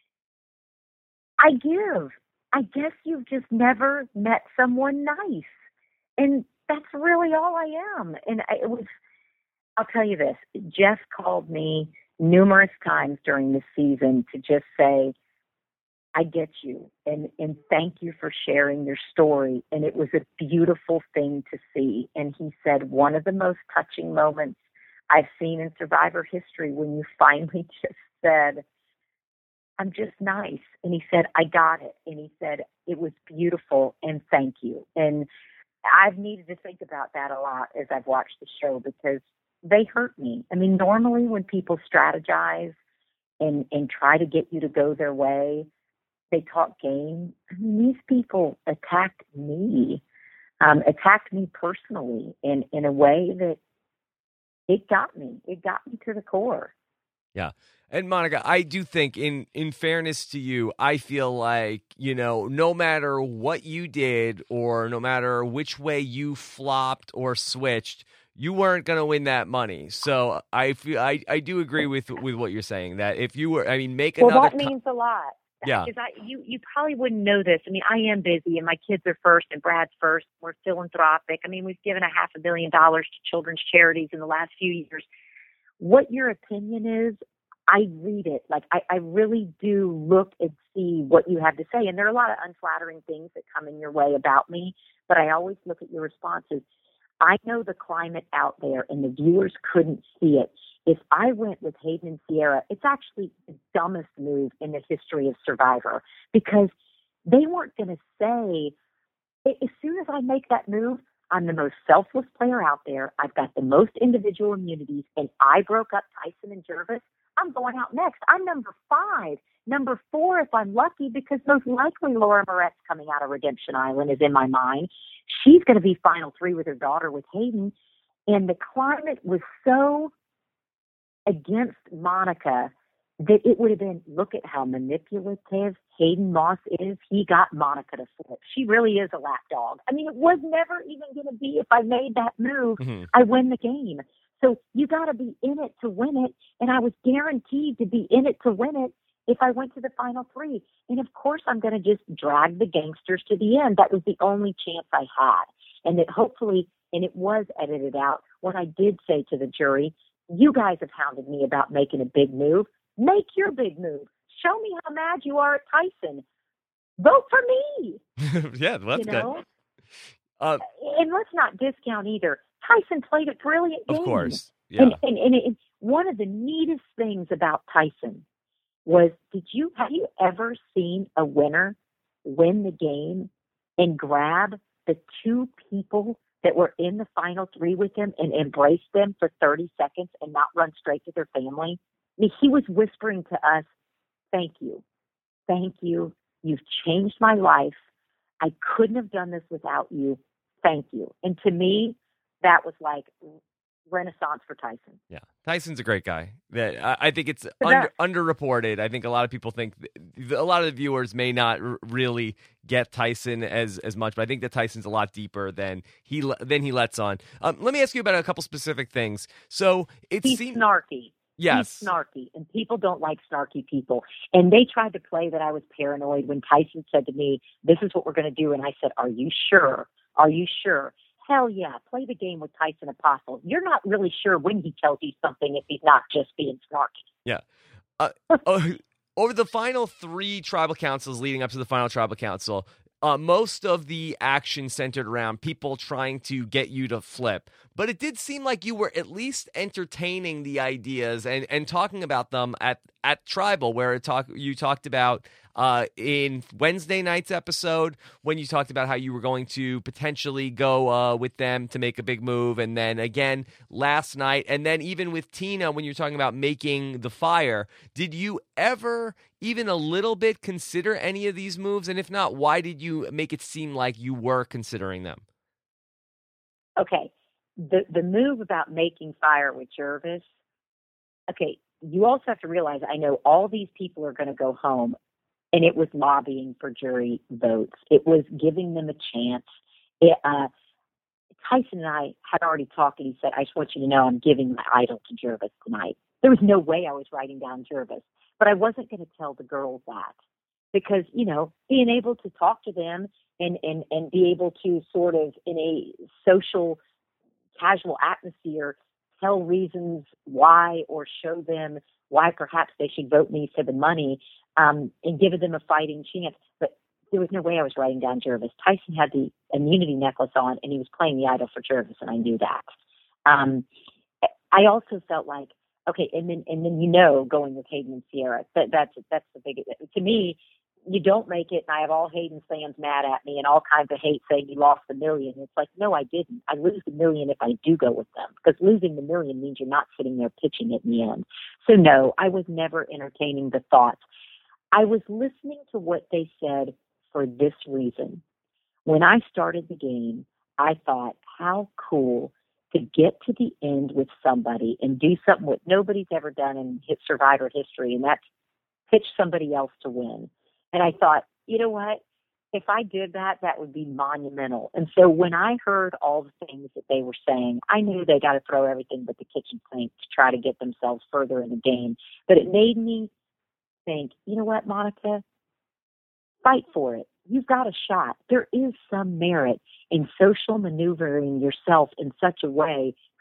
I guess you've just never met someone nice. And that's really all I am. And I'll tell you this, Jeff called me numerous times during this season to just say, I get you, and thank you for sharing your story. And it was a beautiful thing to see. And he said, one of the most touching moments I've seen in Survivor history, when you finally just said, I'm just nice. And he said, I got it. And he said, it was beautiful, and thank you. And I've needed to think about that a lot as I've watched the show, because they hurt me. I mean, normally when people strategize and try to get you to go their way, they talk game. I mean, these people attacked me personally in a way that it got me to the core. Yeah. And Monica, I do think in fairness to you, I feel like, no matter what you did or no matter which way you flopped or switched, you weren't going to win that money. So I do agree with what you're saying, that if you were, make another. Well, that means a lot. Yeah. Because you probably wouldn't know this. I mean, I am busy and my kids are first and Brad's first. We're philanthropic. I mean, we've given $500 million to children's charities in the last few years. What your opinion is, I read it. Like, I really do look and see what you have to say. And there are a lot of unflattering things that come in your way about me, but I always look at your responses. I know the climate out there, and the viewers couldn't see it. If I went with Hayden and Sierra, it's actually the dumbest move in the history of Survivor, because they weren't going to say, as soon as I make that move, I'm the most selfless player out there. I've got the most individual immunities, and I broke up Tyson and Jervis. I'm going out next. I'm number 5. Number 4, if I'm lucky, because most likely Laura Moret's coming out of Redemption Island is in my mind. She's going to be final 3 with her daughter, with Hayden. And the climate was so against Monica that it would have been, look at how manipulative Hayden Moss is. He got Monica to flip. She really is a lapdog. I mean, it was never even going to be, if I made that move, I win the game. So you got to be in it to win it. And I was guaranteed to be in it to win it if I went to the final 3. And of course, I'm going to just drag the gangsters to the end. That was the only chance I had. And that hopefully, and it was edited out, when I did say to the jury, you guys have hounded me about making a big move. Make your big move. Show me how mad you are at Tyson. Vote for me. Yeah, well, that's good. And let's not discount either. Tyson played a brilliant game. Of course. Yeah. And one of the neatest things about Tyson was, have you ever seen a winner win the game and grab the 2 people that were in the final 3 with him and embrace them for 30 seconds and not run straight to their family? I mean, he was whispering to us, thank you. Thank you. You've changed my life. I couldn't have done this without you. Thank you. And to me, that was like renaissance for Tyson. Yeah, Tyson's a great guy. I think it's underreported. I think a lot of people think a lot of the viewers may not really get Tyson as much, but I think that Tyson's a lot deeper than he lets on. Let me ask you about a couple specific things. So he's snarky. Yes. He's snarky, and people don't like snarky people. And they tried to play that I was paranoid when Tyson said to me, this is what we're going to do. And I said, are you sure? Are you sure? Hell yeah, play the game with Tyson Apostle. You're not really sure when he tells you something if he's not just being snarky. Yeah. Over the final 3 tribal councils leading up to the final tribal council, most of the action centered around people trying to get you to flip. But it did seem like you were at least entertaining the ideas and talking about them at Tribal, where you talked about in Wednesday night's episode when you talked about how you were going to potentially go with them to make a big move, and then again last night, and then even with Tina when you're talking about making the fire. Did you ever even a little bit consider any of these moves? And if not, why did you make it seem like you were considering them? Okay. The move about making fire with Jervis, okay, you also have to realize, I know all these people are going to go home, and it was lobbying for jury votes. It was giving them a chance. Tyson and I had already talked, and he said, I just want you to know I'm giving my idol to Jervis tonight. There was no way I was writing down Jervis, but I wasn't going to tell the girls that, because, being able to talk to them and be able to sort of, in a social, casual atmosphere, tell reasons why, or show them why perhaps they should vote me for the money, and give them a fighting chance. But there was no way I was writing down Jervis. Tyson had the immunity necklace on, and he was playing the idol for Jervis, and I knew that. I also felt like, okay, and then going with Hayden and Sierra, that's the biggest. To me, you don't make it, and I have all Hayden fans mad at me and all kinds of hate saying you lost $1 million. It's like, no, I didn't. I lose $1 million if I do go with them, because losing $1 million means you're not sitting there pitching it in the end. So no, I was never entertaining the thoughts. I was listening to what they said for this reason. When I started the game, I thought, how cool to get to the end with somebody and do something that nobody's ever done in Survivor history, and that's pitch somebody else to win. And I thought, you know what? If I did that, that would be monumental. And so when I heard all the things that they were saying, I knew they got to throw everything but the kitchen sink to try to get themselves further in the game. But it made me think, you know what, Monica? Fight for it. You've got a shot. There is some merit in social maneuvering yourself in such a way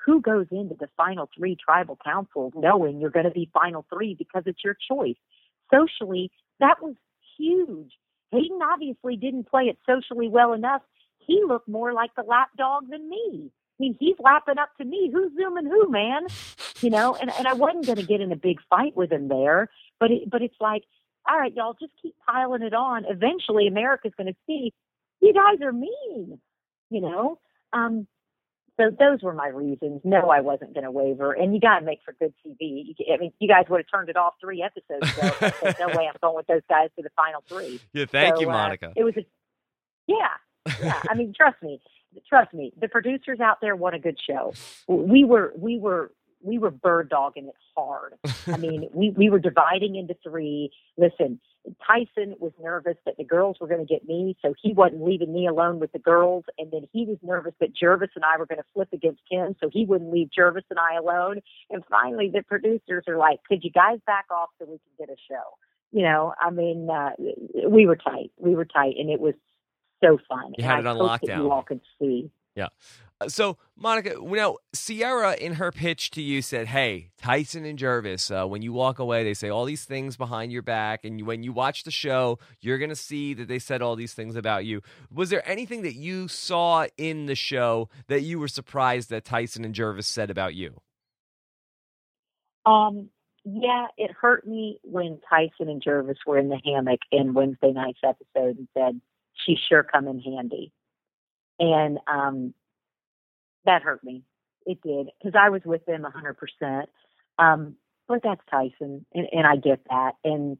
who goes into the final 3 tribal councils knowing you're going to be final 3 because it's your choice? Socially, that was huge. Hayden obviously didn't play it socially well enough. He looked more like the lap dog than me. I mean, he's lapping up to me. Who's zooming who, man? You know, and I wasn't going to get in a big fight with him there, but it's like, all right, y'all, just keep piling it on. Eventually, America's going to see you guys are mean, you know. So those were my reasons. No, I wasn't going to waver. And you got to make for good TV. I mean, you guys would have turned it off 3 episodes ago. I said, no way I'm going with those guys to the final 3. Yeah, thank you, Monica. It was yeah. I mean, trust me. The producers out there want a good show. We were bird dogging it hard. I mean, we were dividing into 3. Listen, Tyson was nervous that the girls were going to get me, so he wasn't leaving me alone with the girls. And then he was nervous that Jervis and I were going to flip against him, so he wouldn't leave Jervis and I alone. And finally, the producers are like, could you guys back off so we can get a show? You know, I mean, we were tight. And it was so fun. You had it on lockdown. That you all could see. Yeah. So, Monica, Sierra in her pitch to you said, hey, Tyson and Jervis, when you walk away, they say all these things behind your back. And when you watch the show, you're going to see that they said all these things about you. Was there anything that you saw in the show that you were surprised that Tyson and Jervis said about you? Yeah, it hurt me when Tyson and Jervis were in the hammock in Wednesday night's episode and said, she's sure come in handy. And that hurt me. It did, because I was with them 100%. But that's Tyson, and I get that. And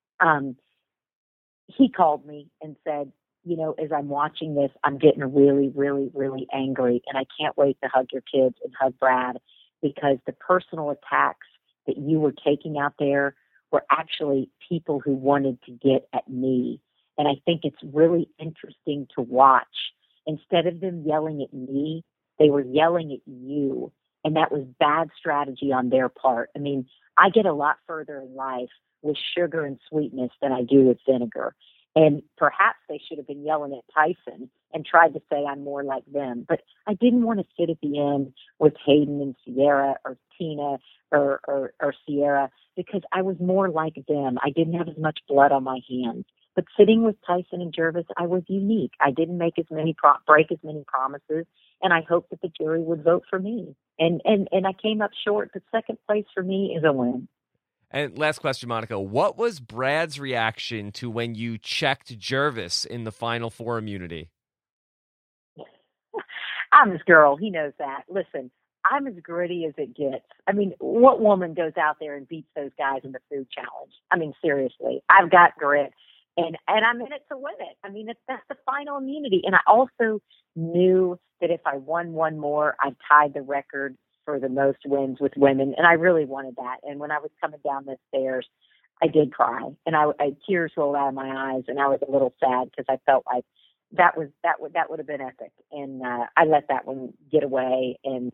he called me and said, you know, as I'm watching this, I'm getting really, really, really angry, and I can't wait to hug your kids and hug Brad, because the personal attacks that you were taking out there were actually people who wanted to get at me. And I think it's really interesting to watch. Instead of them yelling at me, they were yelling at you. And that was bad strategy on their part. I mean, I get a lot further in life with sugar and sweetness than I do with vinegar. And perhaps they should have been yelling at Tyson and tried to say I'm more like them. But I didn't want to sit at the end with Hayden and Sierra or Tina or Sierra, because I was more like them. I didn't have as much blood on my hands. But sitting with Tyson and Jervis, I was unique. I didn't make as many break as many promises, and I hoped that the jury would vote for me. And I came up short, but second place for me is a win. And last question, Monica, what was Brad's reaction to when you checked Jervis in the Final Four immunity? I'm his girl. He knows that. Listen, I'm as gritty as it gets. I mean, what woman goes out there and beats those guys in the food challenge? I mean, seriously, I've got grit. And I'm in it to win it. I mean, that's the final immunity. And I also knew that if I won one more, I tied the record for the most wins with women. And I really wanted that. And when I was coming down the stairs, I did cry. And I tears rolled out of my eyes. And I was a little sad because I felt like that would have been epic. And I let that one get away. And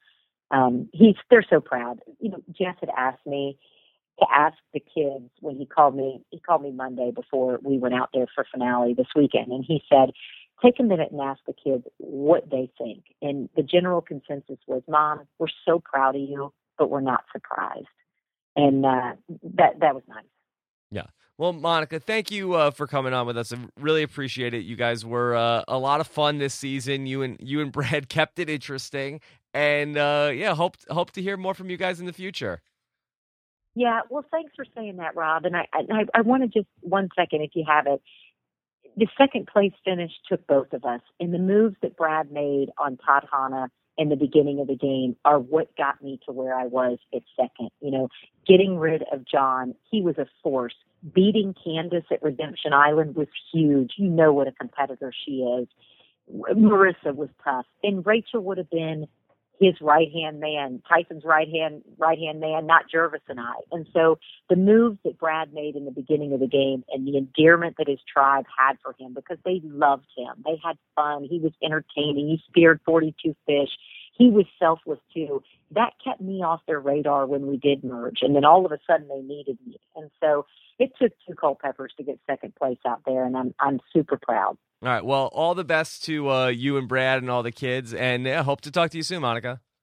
they're so proud. You know, Jeff had asked me to ask the kids when he called me Monday before we went out there for finale this weekend. And he said, take a minute and ask the kids what they think. And the general consensus was, Mom, we're so proud of you, but we're not surprised. And that was nice. Yeah. Well, Monica, thank you for coming on with us. I really appreciate it. You guys were a lot of fun this season. You and Brad kept it interesting. And hope to hear more from you guys in the future. Yeah, well, thanks for saying that, Rob. And I want to just 1 second, if you have it. The second place finish took both of us. And the moves that Brad made on Todd Hanna in the beginning of the game are what got me to where I was at second. You know, getting rid of John, he was a force. Beating Candace at Redemption Island was huge. You know what a competitor she is. Marissa was tough. And Rachel would have been his right-hand man, Tyson's right-hand man, not Jervis and I. And so the moves that Brad made in the beginning of the game and the endearment that his tribe had for him, because they loved him. They had fun. He was entertaining. He speared 42 fish. He was selfless too. That kept me off their radar when we did merge. And then all of a sudden they needed me. And so it took 2 Culpeppers to get second place out there, and I'm super proud. All right. Well, all the best to you and Brad and all the kids, and hope to talk to you soon, Monica.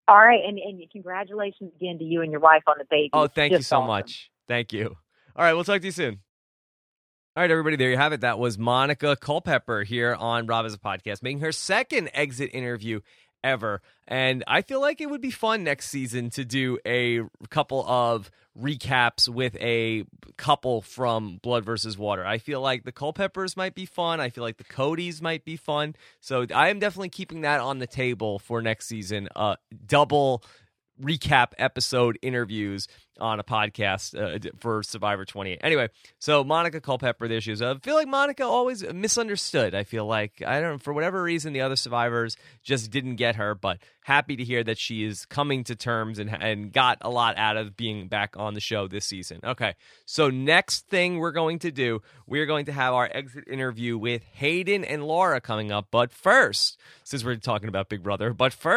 All right, and congratulations again to you and your wife on the baby. Oh, thank you so awesome. much. Thank you. All right, we'll talk to you soon. All right, everybody, there you have it. That was Monica Culpepper here on Rob Has a Podcast, making her second exit interview ever. And I feel like it would be fun next season to do a couple of recaps with a couple from Blood versus Water. I feel like the Culpeppers might be fun. I feel like the Codys might be fun. So I am definitely keeping that on the table for next season. Double recap episode interviews on a podcast for Survivor 28. Anyway, so Monica Culpepper, there she is. I feel like Monica always misunderstood. I feel like, I don't know, for whatever reason, the other survivors just didn't get her, but happy to hear that she is coming to terms and got a lot out of being back on the show this season. Okay, so next thing we're going to do, we're going to have our exit interview with Hayden and Laura coming up. But first, since we're talking about Big Brother,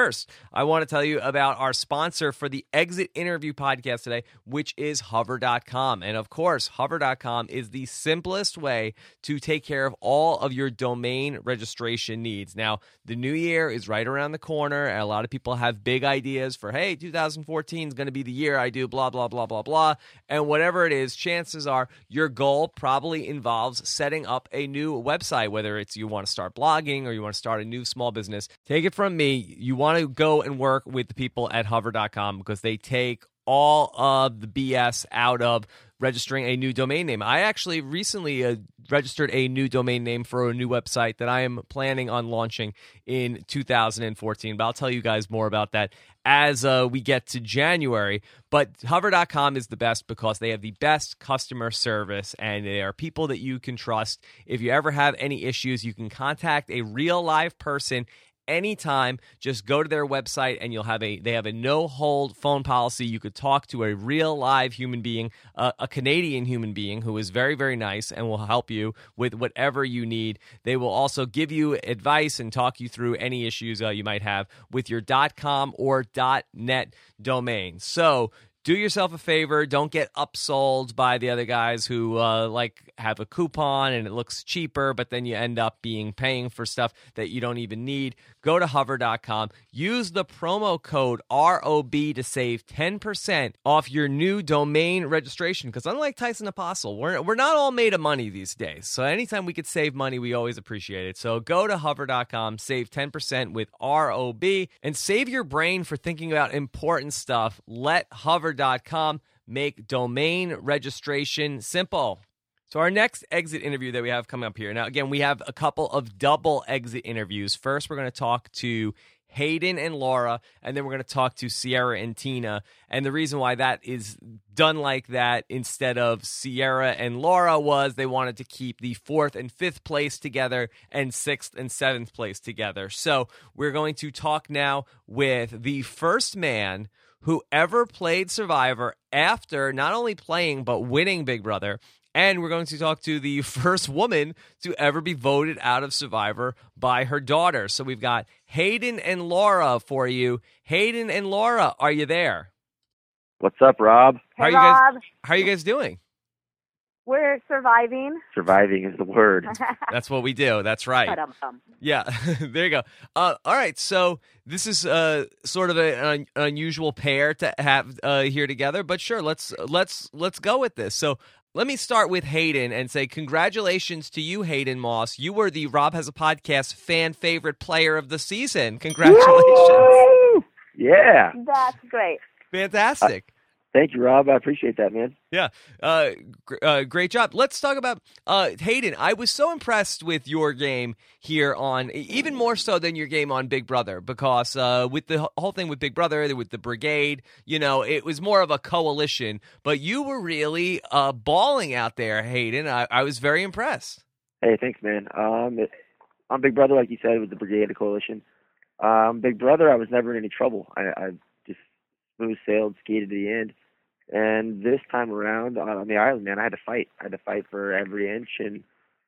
I want to tell you about our sponsor for the exit interview podcast today, which is Hover.com. And of course, Hover.com is the simplest way to take care of all of your domain registration needs. Now, the new year is right around the corner, and a lot of people have big ideas for, hey, 2014 is going to be the year I do blah, blah, blah, blah, blah. And whatever it is, chances are your goal probably involves setting up a new website, whether it's you want to start blogging or you want to start a new small business. Take it from me, you want to go and work with the people at Hover.com because they take all of the BS out of registering a new domain name. I actually recently registered a new domain name for a new website that I am planning on launching in 2014, but I'll tell you guys more about that as we get to January. But Hover.com is the best because they have the best customer service, and they are people that you can trust. If you ever have any issues, you can contact a real live person anytime. Just go to their website and they have a no hold phone policy. You could talk to a real live human being, a Canadian human being who is very, very nice and will help you with whatever you need. They will also give you advice and talk you through any issues you might have with your .com or .net domain. So do yourself a favor. Don't get upsold by the other guys who have a coupon and it looks cheaper, but then you end up paying for stuff that you don't even need. Go to Hover.com. Use the promo code ROB to save 10% off your new domain registration. Because unlike Tyson Apostle, we're not all made of money these days. So anytime we could save money, we always appreciate it. So go to Hover.com, save 10% with ROB, and save your brain for thinking about important stuff. Let Hover.com make domain registration simple. So our next exit interview that we have coming up here. Now, again, we have a couple of double exit interviews. First, we're going to talk to Hayden and Laura, and then we're going to talk to Sierra and Tina. And the reason why that is done like that instead of Sierra and Laura was they wanted to keep the 4th and 5th place together and 6th and 7th place together. So we're going to talk now with the first man who ever played Survivor after not only playing but winning Big Brother. And we're going to talk to the first woman to ever be voted out of Survivor by her daughter. So we've got Hayden and Laura for you. Hayden and Laura, are you there? What's up, Rob? Hey, Rob. How are you guys doing? We're surviving. Surviving is the word. That's what we do. That's right. Yeah, there you go. All right, so this is sort of an unusual pair to have here together, but sure, let's go with this. So let me start with Hayden and say congratulations to you, Hayden Moss. You were the Rob Has a Podcast fan favorite player of the season. Congratulations. Woo! Yeah. That's great. Fantastic. Thank you, Rob. I appreciate that, man. Yeah. Great job. Let's talk about Hayden. I was so impressed with your game here on, even more so than your game on Big Brother, because with the whole thing with Big Brother, with the brigade, it was more of a coalition, but you were really balling out there, Hayden. I was very impressed. Hey, thanks, man. On Big Brother, like you said, with the brigade, the coalition. Big Brother, I was never in any trouble. I just smooth sailed, skated to the end. And this time around on the island, man, I had to fight. I had to fight for every inch. And,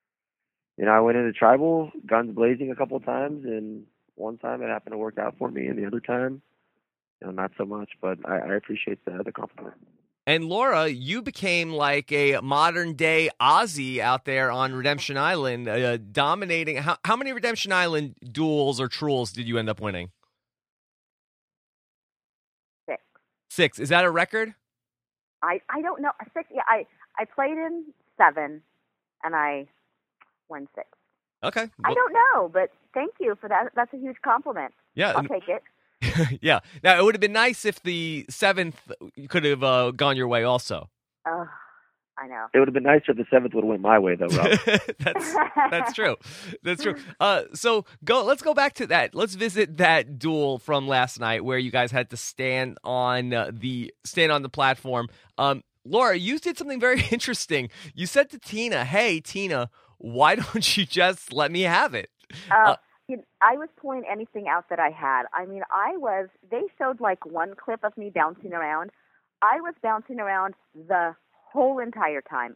I went into tribal, guns blazing a couple of times. And one time it happened to work out for me. And the other time, not so much. But I appreciate the compliment. And Laura, you became like a modern-day Ozzy out there on Redemption Island, dominating. How many Redemption Island duels or truels did you end up winning? 6. Is that a record? I don't know. 6. Yeah, I played in 7, and I won 6. Okay. Well, I don't know, but thank you for that. That's a huge compliment. yeah. I'll take it. Yeah. Now, it would have been nice if the 7th could have gone your way also. I know. It would have been nicer if the 7th would have went my way, though, Rob. That's true. That's true. So let's go back to that. Let's visit that duel from last night where you guys had to stand on the platform. Laura, you did something very interesting. You said to Tina, "Hey, Tina, why don't you just let me have it?" I was pulling anything out that I had. I mean, they showed like one clip of me bouncing around. I was bouncing around the whole entire time.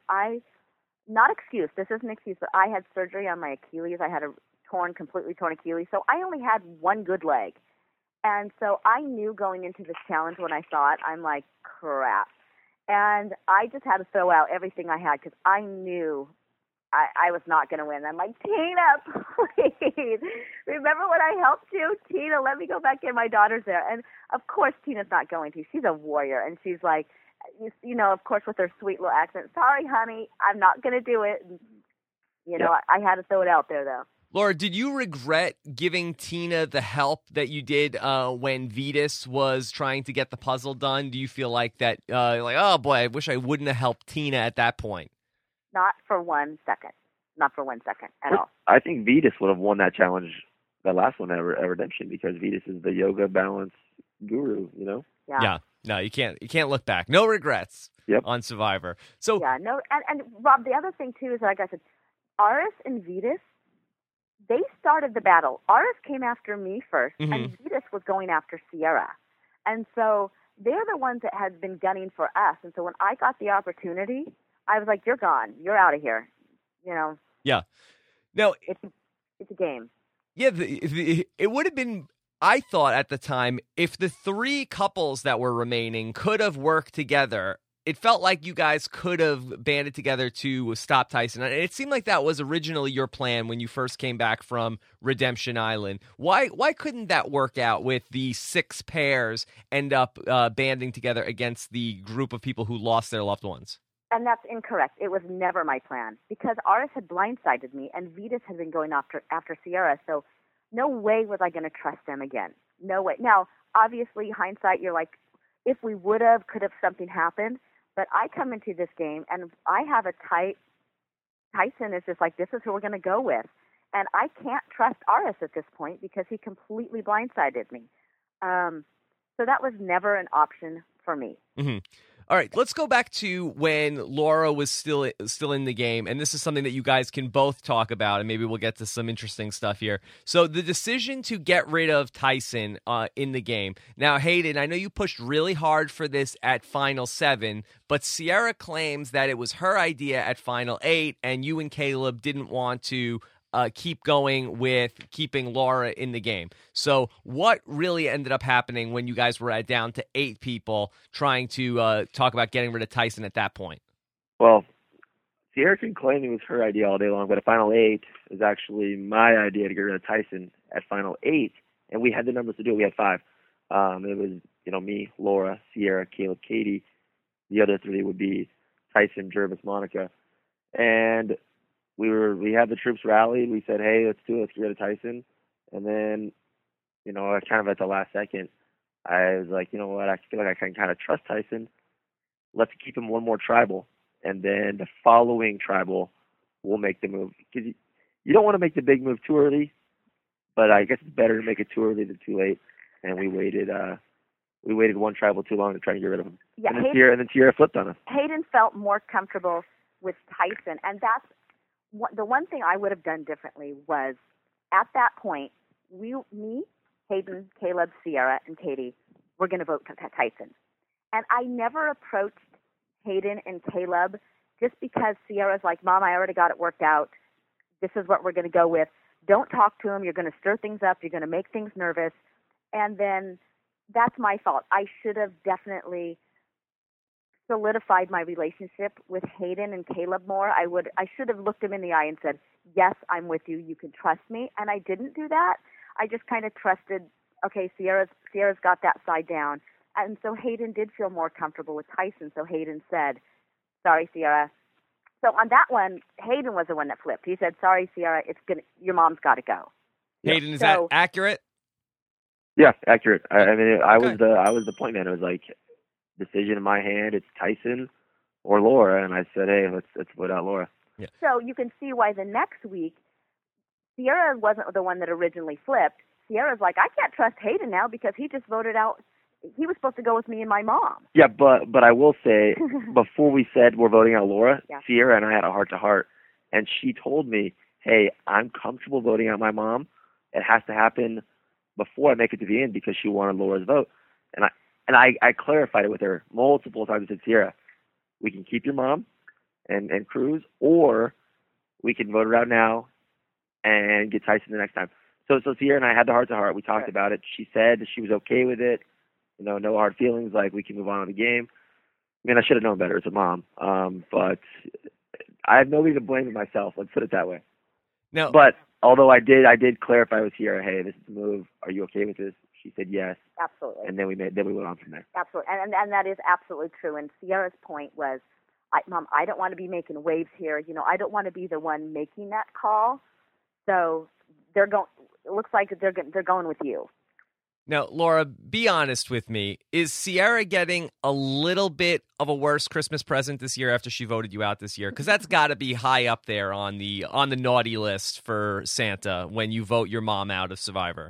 Not excuse, this isn't an excuse, but I had surgery on my Achilles. I had a completely torn Achilles. So I only had one good leg. And so I knew going into this challenge when I saw it, I'm like, crap. And I just had to throw out everything I had because I knew I was not going to win. I'm like, Tina, please. Remember when I helped you? Tina, let me go back in. My daughter's there. And, of course, Tina's not going to. She's a warrior. And she's like, you know, of course, with her sweet little accent, sorry, honey, I'm not going to do it. And, you know, I had to throw it out there, though. Laura, did you regret giving Tina the help that you did when Vetus was trying to get the puzzle done? Do you feel like that, oh, boy, I wish I wouldn't have helped Tina at that point? Not for 1 second. Not for 1 second at all. I think Vetus would have won that challenge, that last one at Redemption, because Vetus is the yoga balance guru, you know? Yeah. No, you can't look back. No regrets on Survivor. So yeah, no, and Rob, the other thing too is, like I said, Aris and Vetus, they started the battle. Aris came after me first, and Vetus was going after Sierra, and so they're the ones that had been gunning for us. And so when I got the opportunity, I was like, "You're gone. You're out of here." You know. Yeah. No, it's a game. Yeah, it would have been. I thought at the time, if the 3 couples that were remaining could have worked together, it felt like you guys could have banded together to stop Tyson. And it seemed like that was originally your plan when you first came back from Redemption Island. Why couldn't that work out with the 6 pairs end up banding together against the group of people who lost their loved ones? And that's incorrect. It was never my plan because Aris had blindsided me and Vetus had been going after Sierra. So no way was I going to trust them again. No way. Now, obviously, hindsight, you're like, if we would have, could have something happened. But I come into this game and I have a tight. Tyson is just like, this is who we're going to go with. And I can't trust Aris at this point because he completely blindsided me. So that was never an option for me. Mm-hmm. All right, let's go back to when Laura was still in the game, and this is something that you guys can both talk about, and maybe we'll get to some interesting stuff here. So the decision to get rid of Tyson in the game. Now, Hayden, I know you pushed really hard for this at Final 7, but Sierra claims that it was her idea at Final 8, and you and Caleb didn't want to keep going with keeping Laura in the game. So what really ended up happening when you guys were down to 8 people trying to talk about getting rid of Tyson at that point? Well, Sierra can claim it was her idea all day long, but at Final 8 is actually my idea to get rid of Tyson at Final 8, and we had the numbers to do it. We had 5. It was, me, Laura, Sierra, Caleb, Katie. The other 3 would be Tyson, Jervis, Monica. And we had the troops rallied. We said, hey, let's do it. Let's get rid of Tyson. And then, kind of at the last second, I was like, you know what? I feel like I can kind of trust Tyson. Let's keep him one more tribal. And then the following tribal will make the move. Because you don't want to make the big move too early, but I guess it's better to make it too early than too late. And we waited one tribal too long to try to get rid of him. Yeah, and then Sierra flipped on us. Hayden felt more comfortable with Tyson. And that's the one thing I would have done differently was at that point, me, Hayden, Caleb, Sierra, and Katie were going to vote Tyson. And I never approached Hayden and Caleb just because Sierra's like, Mom, I already got it worked out. This is what we're going to go with. Don't talk to him. You're going to stir things up. You're going to make things nervous. And then that's my fault. I should have definitely solidified my relationship with Hayden and Caleb more. I should have looked him in the eye and said, yes, I'm with you. You can trust me. And I didn't do that. I just kind of trusted, okay, Sierra's got that side down. And so Hayden did feel more comfortable with Tyson. So Hayden said, "Sorry, Sierra." So on that one, Hayden was the one that flipped. He said, "Sorry, Sierra, your mom's got to go." Hayden, is that accurate? Yeah, accurate. I mean, I Okay. was the point man. It was like, decision in my hand. It's Tyson or Laura, and I said, "Hey, let's vote out Laura." Yeah. So you can see why the next week, Sierra wasn't the one that originally flipped. Sierra's like, "I can't trust Hayden now because he just voted out. He was supposed to go with me and my mom." Yeah, but I will say, before we said we're voting out Laura, Yeah. Sierra and I had a heart-to-heart, and she told me, "Hey, I'm comfortable voting out my mom. It has to happen before I make it to the end," because she wanted Laura's vote. And I clarified it with her multiple times. I said, "Sierra, we can keep your mom and Cruz, or we can vote her out now and get Tyson the next time." So Sierra and I had the heart-to-heart. We talked about it. She said she was okay with it. No hard feelings. Like, we can move on to the game. I mean, I should have known better as a mom. But I have nobody to blame but myself. Let's put it that way. No. But although I did clarify with Sierra, "Hey, this is the move. Are you okay with this?" She said yes. Absolutely. And then we went on from there. Absolutely. And that is absolutely true. And Sierra's point was, Mom, I don't want to be making waves here. I don't want to be the one making that call. So it looks like they're going with you. Now, Laura, be honest with me. Is Sierra getting a little bit of a worse Christmas present this year after she voted you out this year? Because that's got to be high up there on the naughty list for Santa when you vote your mom out of Survivor.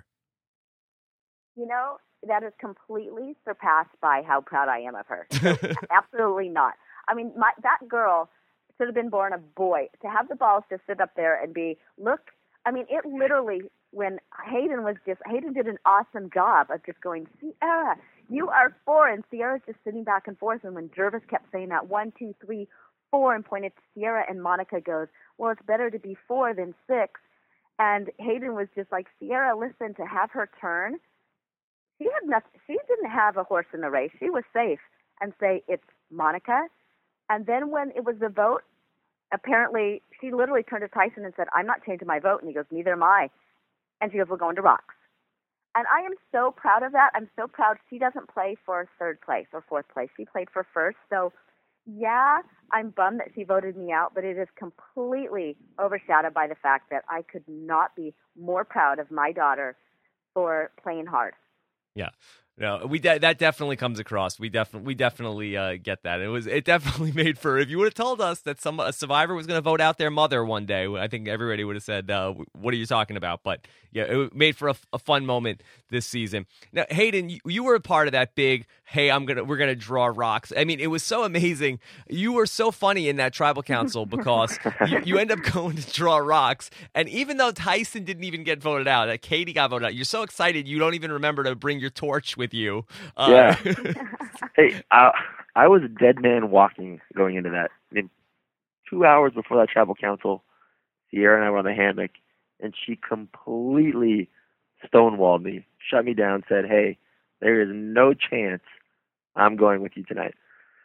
That is completely surpassed by how proud I am of her. So, absolutely not. I mean, that girl should have been born a boy. To have the balls to sit up there and look, I mean, it literally, when Hayden did an awesome job of just going, "Sierra, you are 4," and Sierra's just sitting back and forth. And when Jervis kept saying that 1, 2, 3, 4, and pointed to Sierra, and Monica goes, "Well, it's better to be 4 than 6." And Hayden was just like, "Sierra, listen, to have her turn, she had nothing. She didn't have a horse in the race. She was safe." And say, "It's Monica." And then when it was the vote, apparently she literally turned to Tyson and said, "I'm not changing my vote." And he goes, "Neither am I." And she goes, "We're going to Rocks." And I am so proud of that. I'm so proud. She doesn't play for 3rd place or 4th place. She played for 1st. So, yeah, I'm bummed that she voted me out, but it is completely overshadowed by the fact that I could not be more proud of my daughter for playing hard. Yeah. No, that definitely comes across. We definitely get that. It definitely made for, if you would have told us that a survivor was going to vote out their mother one day, I think everybody would have said, "What are you talking about?" But yeah, it made for a fun moment this season. Now, Hayden, you were a part of that big, "Hey, we're gonna draw Rocks." I mean, it was so amazing. You were so funny in that tribal council because you end up going to draw Rocks, and even though Tyson didn't even get voted out, Katie got voted out, you're so excited you don't even remember to bring your torch with you. Yeah. Hey, I was a dead man walking going into that. I mean, 2 hours before that tribal council, Sierra and I were on the hammock, and she completely stonewalled me, shut me down, said, "Hey, there is no chance I'm going with you tonight."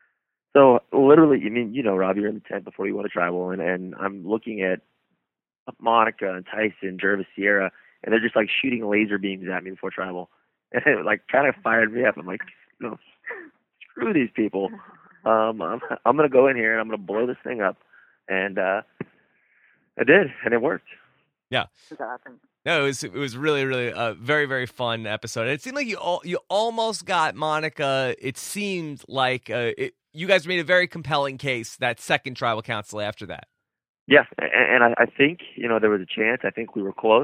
So literally, I mean, Rob, you're in the tent before you want to tribal, and I'm looking at Monica and Tyson, Jervis, Sierra, and they're just like shooting laser beams at me before tribal. And it like kind of fired me up. I'm like, "No, screw these people. I'm gonna go in here and I'm gonna blow this thing up." And I did, and it worked. Yeah. That's awesome. No, it was really, really a very, very fun episode. And it seemed like you almost got Monica. It seemed like you guys made a very compelling case that second tribal council after that. Yeah, and I think there was a chance. I think we were close,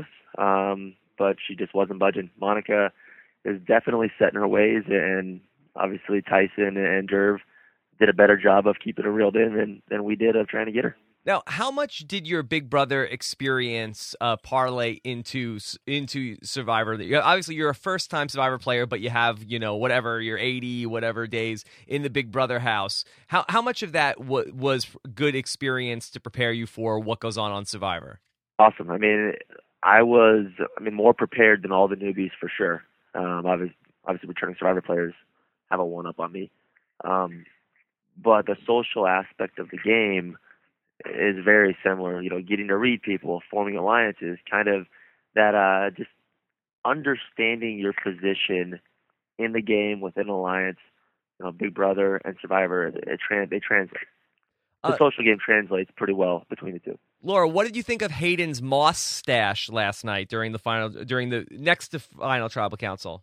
but she just wasn't budging. Monica is definitely set in her ways, and obviously Tyson and Jerv did a better job of keeping her reeled in than we did of trying to get her. Now, how much did your Big Brother experience parlay into Survivor? Obviously, you're a first-time Survivor player, but you have, whatever, your 80, whatever days in the Big Brother house. How much of that was good experience to prepare you for what goes on Survivor? Awesome. I mean, I was more prepared than all the newbies for sure. Obviously, returning Survivor players have a one-up on me. But the social aspect of the game is very similar, getting to read people, forming alliances, kind of that just understanding your position in the game within Alliance, Big Brother and Survivor, they translate. The social game translates pretty well between the two. Laura, what did you think of Hayden's moss stash last night during the next to final tribal council?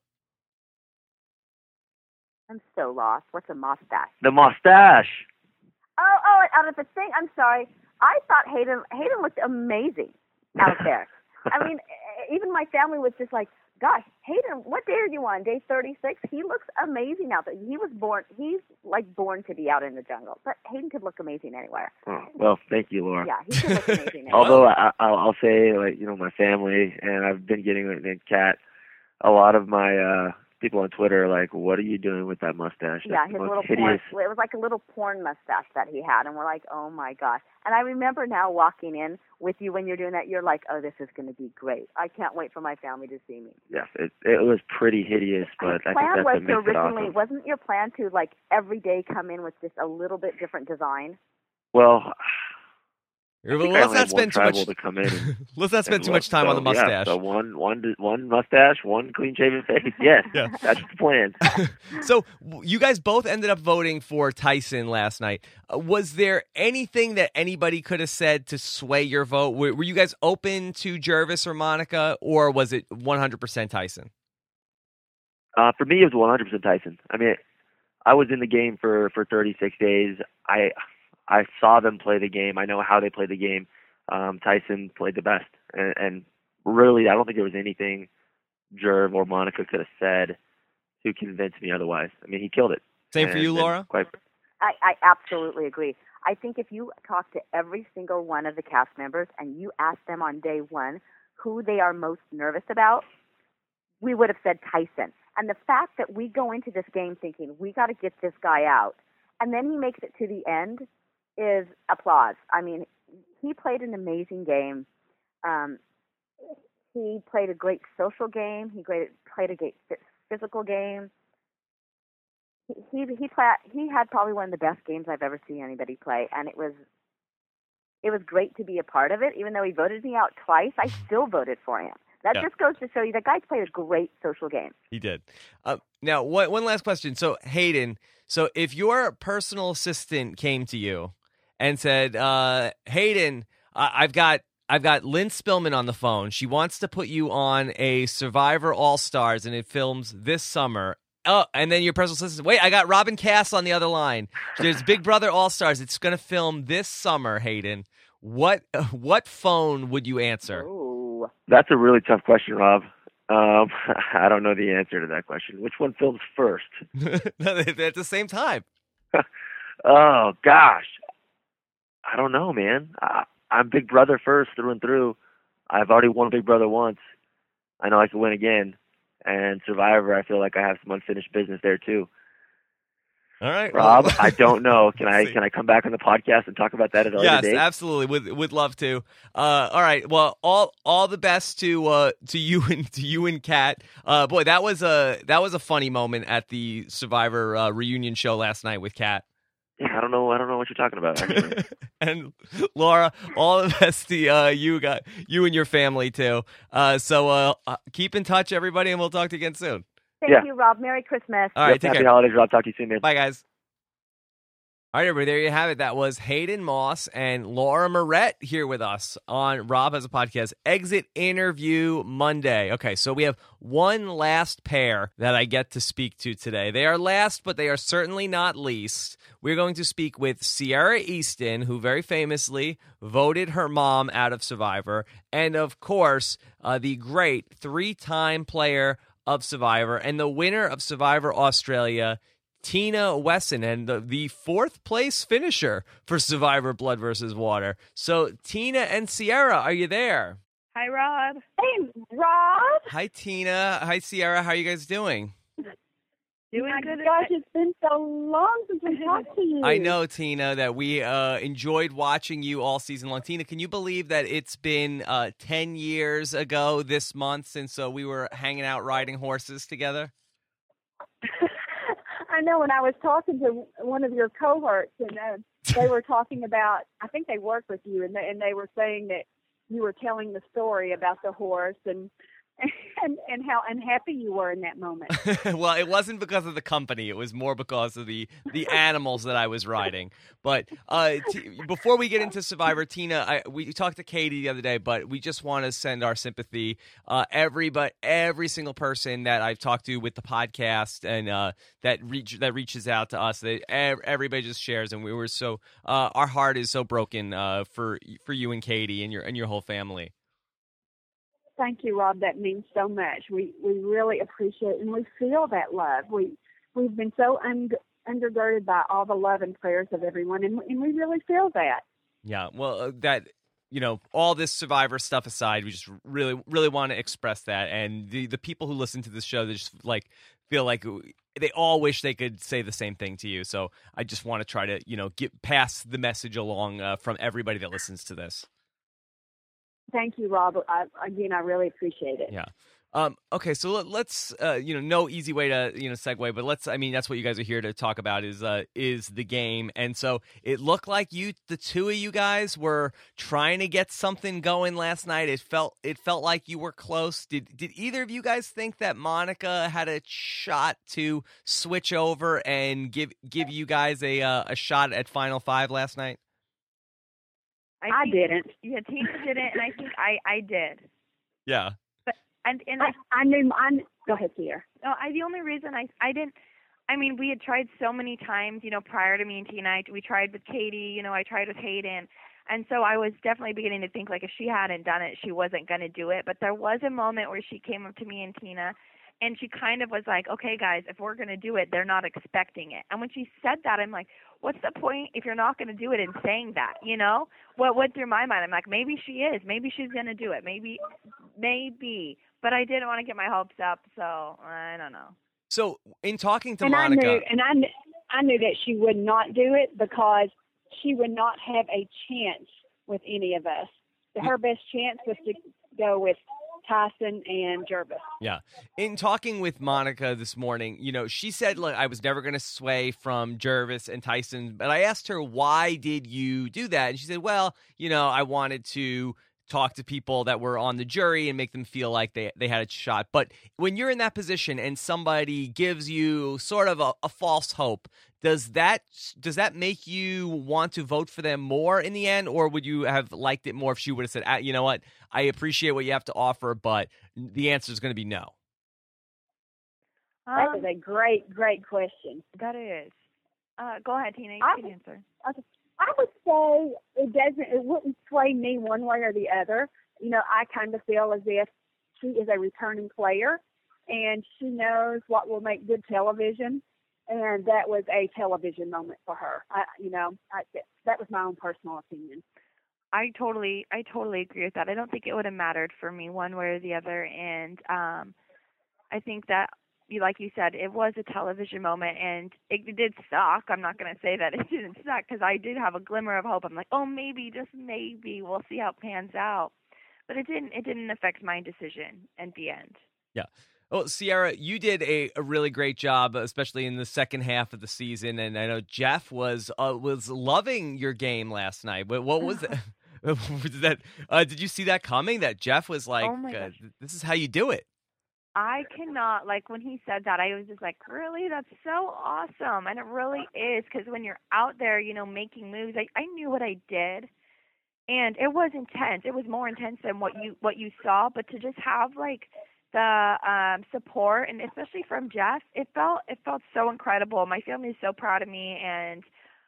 I'm so lost. What's a mustache? The mustache. Oh, out of the thing. I'm sorry. I thought Hayden looked amazing out there. I mean, even my family was just like, gosh, Hayden, what day are you on? Day 36? He looks amazing out there. He's like born to be out in the jungle. But Hayden could look amazing anywhere. Oh, well, thank you, Laura. Yeah, he could look amazing anywhere. Although I'll say, my family, and I've been getting Kat, a lot of my people on Twitter are like, what are you doing with that mustache? Yeah, That's his little hideous. porn. It was like a little porn mustache that he had, and we're like, oh my gosh. And I remember now walking in with you when you're doing that. You're like, oh, this is going to be great. I can't wait for my family to see me. Yes, it was pretty hideous, but I think that's what makes it awesome. Wasn't your plan to every day come in with just a little bit different design? Well, let's not spend too much. To come in let's not spend too much time on the mustache. Yeah, so one mustache, one clean shaven face. Yes, yeah. That's the plan. So you guys both ended up voting for Tyson last night. Was there anything that anybody could have said to sway your vote? Were you guys open to Jervis or Monica, or was it 100% Tyson? For me, it was 100% Tyson. I mean, I was in the game for 36 days. I saw them play the game. I know how they play the game. Tyson played the best. And really, I don't think there was anything Jerv or Monica could have said to convince me otherwise. I mean, he killed it. Same for you, Laura? I absolutely agree. I think if you talk to every single one of the cast members and you ask them on day one who they are most nervous about, we would have said Tyson. And the fact that we go into this game thinking, we got to get this guy out, and then he makes it to the end, is applause. I mean, he played an amazing game. He played a great social game. He played a great physical game. He had probably one of the best games I've ever seen anybody play, and it was great to be a part of it. Even though he voted me out twice, I still voted for him. That just goes to show you that guy played a great social game. He did. Now, one last question. So, Hayden, if your personal assistant came to you and said, Hayden, I've got Lynn Spillman on the phone. She wants to put you on a Survivor All-Stars, and it films this summer. Oh, and then your personal assistant, wait, I got Robin Cass on the other line. There's Big Brother All-Stars. It's going to film this summer, Hayden. What phone would you answer? Ooh. That's a really tough question, Rob. I don't know the answer to that question. Which one films first? At the same time. Oh, gosh. I don't know, man. I'm Big Brother first through and through. I've already won Big Brother once. I know I can win again. And Survivor, I feel like I have some unfinished business there, too. All right, Rob. I don't know. Can I come back on the podcast and talk about that at another day? Yes, absolutely. Would love to. All right. Well, all the best to you and Kat. Boy, that was a funny moment at the Survivor reunion show last night with Kat. Yeah, I don't know what you're talking about, actually. And Laura, all the best to you and your family too. So keep in touch, everybody, and we'll talk to you again soon. Thank you, Rob. Merry Christmas. All right, happy holidays, Rob. Talk to you soon, man. Bye, guys. All right, everybody, there you have it. That was Hayden Moss and Laura Moret here with us on Rob Has a Podcast Exit Interview Monday. Okay, so we have one last pair that I get to speak to today. They are last, but they are certainly not least. We're going to speak with Ciara Easton, who very famously voted her mom out of Survivor, and, of course, the great three-time player of Survivor and the winner of Survivor Australia, Tina Wesson, and the fourth place finisher for Survivor Blood vs. Water. So, Tina and Ciara, are you there? Hi, Rob. Hey, Rob. Hi, Tina. Hi, Ciara. How are you guys doing? Doing my good. gosh, it's been so long since we talked to you. I know, Tina, that we enjoyed watching you all season long. Tina, can you believe that it's been 10 years ago this month since we were hanging out riding horses together? I know. When I was talking to one of your cohorts, and they were talking about, I think they worked with you, and they were saying that you were telling the story about the horse, and and how unhappy you were in that moment. Well, it wasn't because of the company. It was more because of the animals that I was riding. But before we get into Survivor, Tina, we talked to Katie the other day, but we just want to send our sympathy. Every single person that I've talked to with the podcast and that reaches out to us, everybody just shares, and we were so our heart is so broken for you and Katie and your whole family. Thank you, Rob. That means so much. We really appreciate it, and we feel that love. We've been so undergirded by all the love and prayers of everyone, and we really feel that. Yeah, well, all this Survivor stuff aside, we just really, really want to express that, and the people who listen to this show, they just feel like they all wish they could say the same thing to you. So I just want to try to pass the message along from everybody that listens to this. Thank you, Rob. I really appreciate it. Yeah. Okay, so let's no easy way to segue, but that's what you guys are here to talk about is the game. And so it looked like the two of you guys were trying to get something going last night. It felt like you were close. Did either of you guys think that Monica had a shot to switch over and give you guys a shot at Final Five last night? I didn't. Yeah, Tina didn't, and I think I did. Yeah. But I knew. Go ahead, Sierra. No, the only reason I didn't. I mean, we had tried so many times, prior to me and Tina. We tried with Katie. I tried with Hayden, and so I was definitely beginning to think like if she hadn't done it, she wasn't going to do it. But there was a moment where she came up to me and Tina, and she kind of was like, "Okay, guys, if we're going to do it, they're not expecting it." And when she said that, I'm like, what's the point if you're not going to do it and saying that, What went through my mind? I'm like, maybe she is. Maybe she's going to do it. Maybe. But I didn't want to get my hopes up, so I don't know. So in talking to Monica... I knew that she would not do it because she would not have a chance with any of us. Her best chance was to go with Tyson and Jervis. Yeah. In talking with Monica this morning, she said, look, I was never going to sway from Jervis and Tyson, but I asked her, why did you do that? And she said, well, I wanted to talk to people that were on the jury and make them feel like they had a shot. But when you're in that position and somebody gives you sort of a false hope, does that make you want to vote for them more in the end, or would you have liked it more if she would have said, you know what, I appreciate what you have to offer, but the answer is going to be no? That is a great, great question. That is. Go ahead, Tina. You can answer. Okay. I would say it wouldn't sway me one way or the other. I kind of feel as if she is a returning player and she knows what will make good television. And that was a television moment for her. That was my own personal opinion. I totally agree with that. I don't think it would have mattered for me one way or the other. And I think that, like you said, it was a television moment, and it did suck. I'm not going to say that it didn't suck because I did have a glimmer of hope. I'm like, oh, maybe, just maybe, we'll see how it pans out. But it didn't affect my decision at the end. Yeah. Well, Sierra, you did a really great job, especially in the second half of the season, and I know Jeff was loving your game last night. What was that? Did you see that coming? That Jeff was like, "This is how you do it." I cannot, when he said that, I was just like, really? That's so awesome. And it really is, because when you're out there, making moves, I knew what I did, and it was intense. It was more intense than what you saw, but to just have, the support, and especially from Jeff, it felt so incredible. My family is so proud of me, and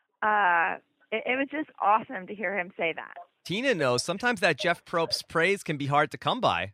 it was just awesome to hear him say that. Tina knows sometimes that Jeff Probst praise can be hard to come by.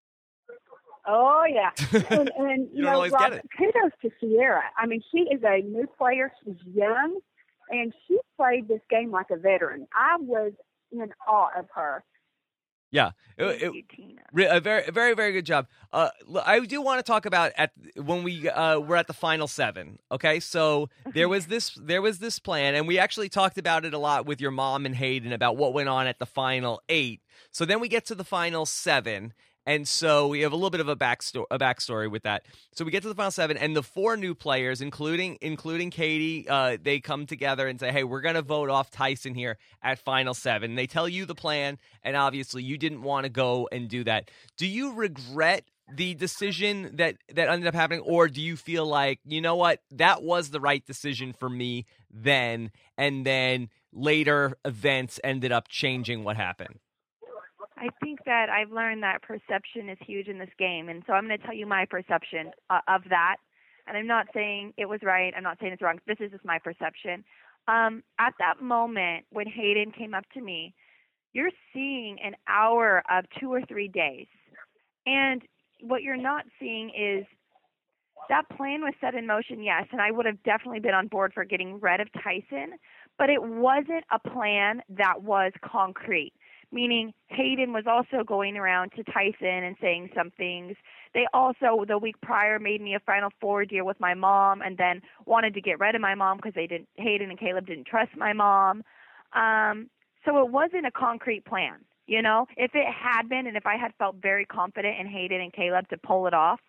Oh, yeah. And you don't always Rob, get it. Kudos to Sierra. I mean, she is a new player. She's young, and she played this game like a veteran. I was in awe of her. Yeah, Thank you, Tina. A very, very, very good job. I do want to talk about when we were at the final 7. Okay, so there was this plan, and we actually talked about it a lot with your mom and Hayden about what went on at the final 8. So then we get to the final 7. And so we have a little bit of a backstory with that. So we get to the final 7, and the 4 new players, including Katie, they come together and say, hey, we're going to vote off Tyson here at final 7. They tell you the plan, and obviously you didn't want to go and do that. Do you regret the decision that ended up happening, or do you feel like, you know what, that was the right decision for me then, and then later events ended up changing what happened? I think that I've learned that perception is huge in this game, and so I'm going to tell you my perception of that. And I'm not saying it was right. I'm not saying it's wrong. This is just my perception. At that moment when Hayden came up to me, you're seeing an hour of 2 or 3 days. And what you're not seeing is that plan was set in motion, yes, and I would have definitely been on board for getting rid of Tyson, but it wasn't a plan that was concrete. Meaning Hayden was also going around to Tyson and saying some things. They also, the week prior, made me a Final Four deal with my mom and then wanted to get rid of my mom because Hayden and Caleb didn't trust my mom. So it wasn't a concrete plan, you know. If it had been, and if I had felt very confident in Hayden and Caleb to pull it off,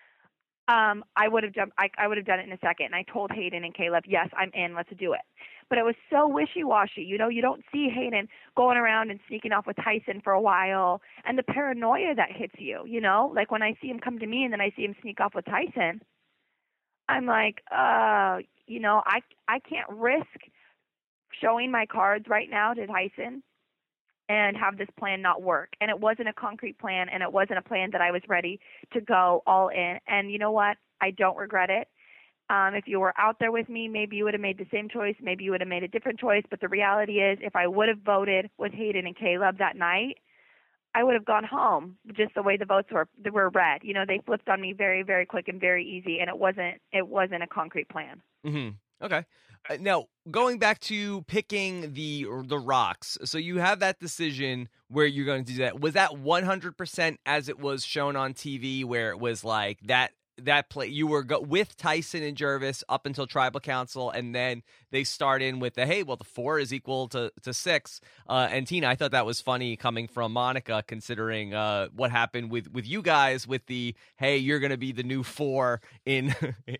I would have done it in a second. And I told Hayden and Caleb, yes, I'm in, let's do it. But it was so wishy-washy. You know, you don't see Hayden going around and sneaking off with Tyson for a while, and the paranoia that hits you, you know? Like when I see him come to me and then I see him sneak off with Tyson, I'm like, you know, I can't risk showing my cards right now to Tyson and have this plan not work. And it wasn't a concrete plan, and it wasn't a plan that I was ready to go all in. And you know what? I don't regret it. If you were out there with me, maybe you would have made the same choice. Maybe you would have made a different choice. But the reality is, if I would have voted with Hayden and Caleb that night, I would have gone home just the way the votes were read. You know, they flipped on me very, very quick and very easy, and it wasn't a concrete plan. Mm-hmm. Okay. Now, going back to picking the rocks, so you have that decision where you're going to do that. Was that 100% as it was shown on TV, where it was like that play you were with Tyson and Jervis up until Tribal Council, and then they start in with the, hey, well, the 4 is equal to 6. And Tina, I thought that was funny coming from Monica, considering what happened with you guys with the, hey, you're going to be the new 4 in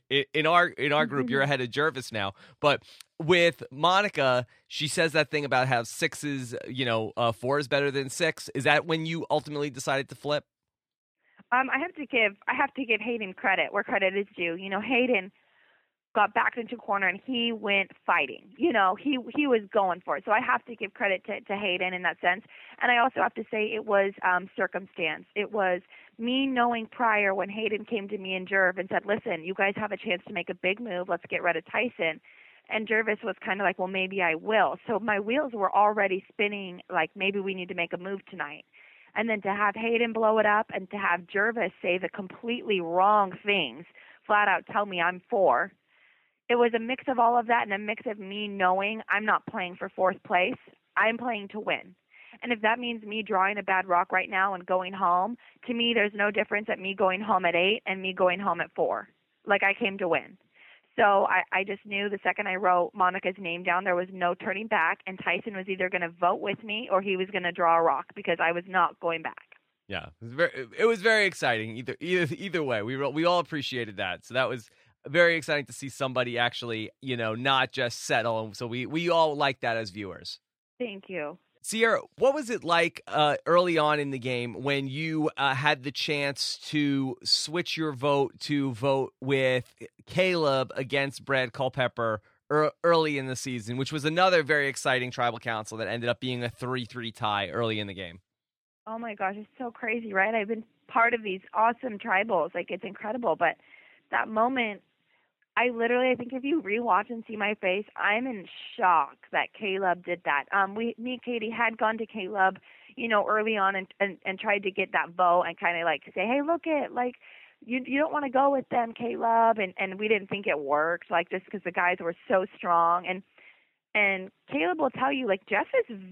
our group. You're ahead of Jervis now. But with Monica, she says that thing about how 6 is, 4 is better than 6. Is that when you ultimately decided to flip? I have to give Hayden credit where credit is due. You know, Hayden got backed into a corner and he went fighting. You know, he was going for it. So I have to give credit to Hayden in that sense. And I also have to say it was circumstance. It was me knowing prior when Hayden came to me and Jerv and said, listen, you guys have a chance to make a big move. Let's get rid of Tyson. And Jervis was kind of like, well, maybe I will. So my wheels were already spinning, like maybe we need to make a move tonight. And then to have Hayden blow it up and to have Jervis say the completely wrong things, flat out tell me I'm 4. It was a mix of all of that and a mix of me knowing I'm not playing for 4th place. I'm playing to win. And if that means me drawing a bad rock right now and going home, to me there's no difference at me going home at 8 and me going home at 4. Like I came to win. So I just knew the second I wrote Monica's name down, there was no turning back, and Tyson was either going to vote with me or he was going to draw a rock because I was not going back. Yeah, it was very exciting. Either way, we all appreciated that. So that was very exciting to see somebody actually, not just settle. So we all like that as viewers. Thank you. Sierra, what was it like early on in the game when you had the chance to switch your vote to vote with Caleb against Brad Culpepper early in the season, which was another very exciting Tribal Council that ended up being a 3-3 tie early in the game? Oh, my gosh, it's so crazy, right? I've been part of these awesome tribals. Like, it's incredible. But that moment, I think if you rewatch and see my face, I'm in shock that Caleb did that. Me and Katie had gone to Caleb, early on and tried to get that vote and kind of like say, hey, look it, like you don't want to go with them, Caleb, and we didn't think it worked, like just because the guys were so strong. And Caleb will tell you, like Jeff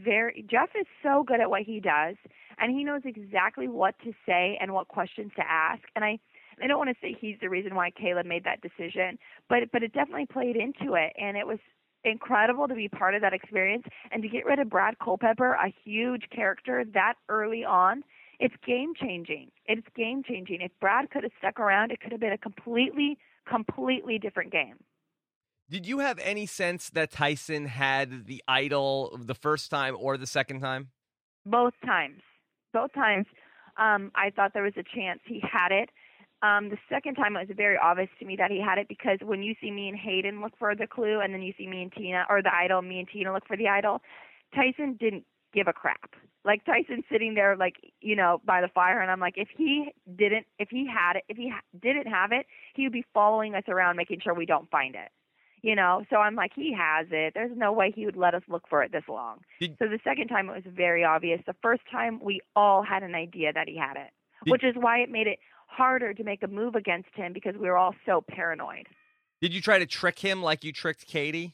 is so good at what he does, and he knows exactly what to say and what questions to ask. And I don't want to say he's the reason why Caleb made that decision, but it definitely played into it, and it was incredible to be part of that experience and to get rid of Brad Culpepper, a huge character that early on. It's game-changing. It's game-changing. If Brad could have stuck around, it could have been a completely different game. Did you have any sense that Tyson had the idol the first time or the second time? Both times. I thought there was a chance he had it. The second time it was very obvious to me that he had it because when you see me and Hayden look for the clue and then you see me and Tina, or the idol, me and Tina look for the idol, Tyson didn't give a crap. Like Tyson's sitting there like, by the fire, and I'm like, if he didn't have it, he would be following us around making sure we don't find it. So I'm like, he has it. There's no way he would let us look for it this long. So the second time it was very obvious. The first time we all had an idea that he had it, which is why it made it harder to make a move against him because we were all so paranoid. Did you try to trick him like you tricked Katie?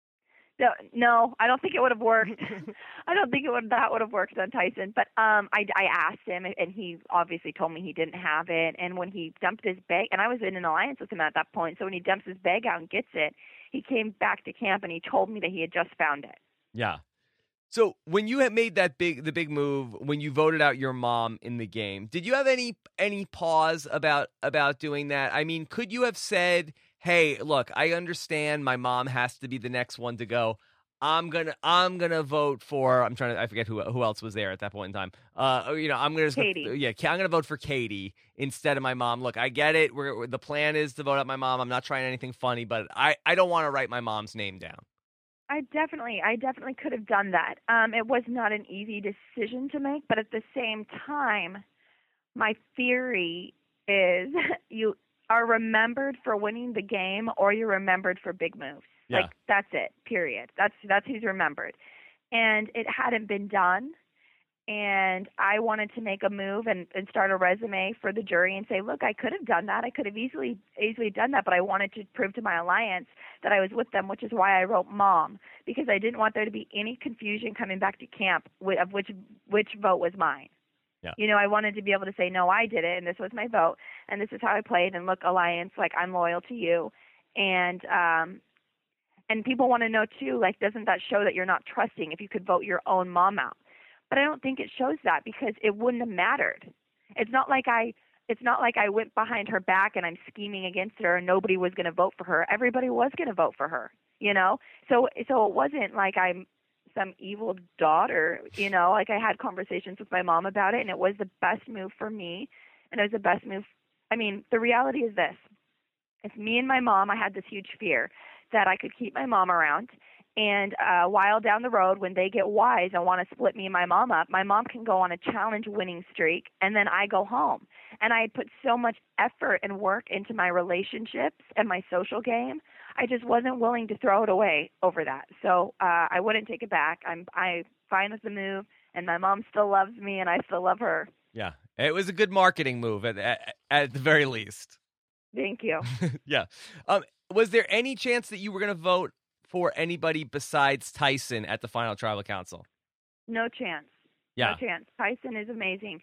No, I don't think it would have worked. I don't think that would have worked on Tyson. But I asked him, and he obviously told me he didn't have it. And when he dumped his bag, and I was in an alliance with him at that point, so when he dumps his bag out and gets it, he came back to camp and he told me that he had just found it. Yeah. So when you had made the big move, when you voted out your mom in the game, did you have any pause about doing that? I mean, could you have said, "Hey, look, I understand my mom has to be the next one to go. I'm gonna vote for." I forget who else was there at that point in time. I'm gonna Katie. I'm gonna vote for Katie instead of my mom. Look, I get it. The plan is to vote out my mom. I'm not trying anything funny, but I don't want to write my mom's name down. I definitely could have done that. It was not an easy decision to make, but at the same time, my theory is you are remembered for winning the game or you're remembered for big moves. Yeah. Like, that's it, period. That's who's remembered. And it hadn't been done, and I wanted to make a move and start a resume for the jury and say, look, I could have done that. I could have easily done that, but I wanted to prove to my alliance that I was with them, which is why I wrote Mom, because I didn't want there to be any confusion coming back to camp of which vote was mine. Yeah. I wanted to be able to say, no, I did it, and this was my vote, and this is how I played, and look, alliance, like, I'm loyal to you. And people want to know, too, like, doesn't that show that you're not trusting if you could vote your own mom out? But I don't think it shows that because it wouldn't have mattered. It's not like I went behind her back and I'm scheming against her and nobody was going to vote for her. Everybody was going to vote for her, So it wasn't like I'm some evil daughter, Like, I had conversations with my mom about it, and it was the best move for me, and it was the best move. I mean, the reality is this. If me and my mom, I had this huge fear that I could keep my mom around, and a while down the road, when they get wise and want to split me and my mom up, my mom can go on a challenge winning streak, and then I go home. And I had put so much effort and work into my relationships and my social game, I just wasn't willing to throw it away over that. So I wouldn't take it back. I'm fine with the move, and my mom still loves me, and I still love her. Yeah, it was a good marketing move at the very least. Thank you. Yeah. Was there any chance that you were going to vote for anybody besides Tyson at the final tribal council? No chance. Yeah. No chance. Tyson is amazing.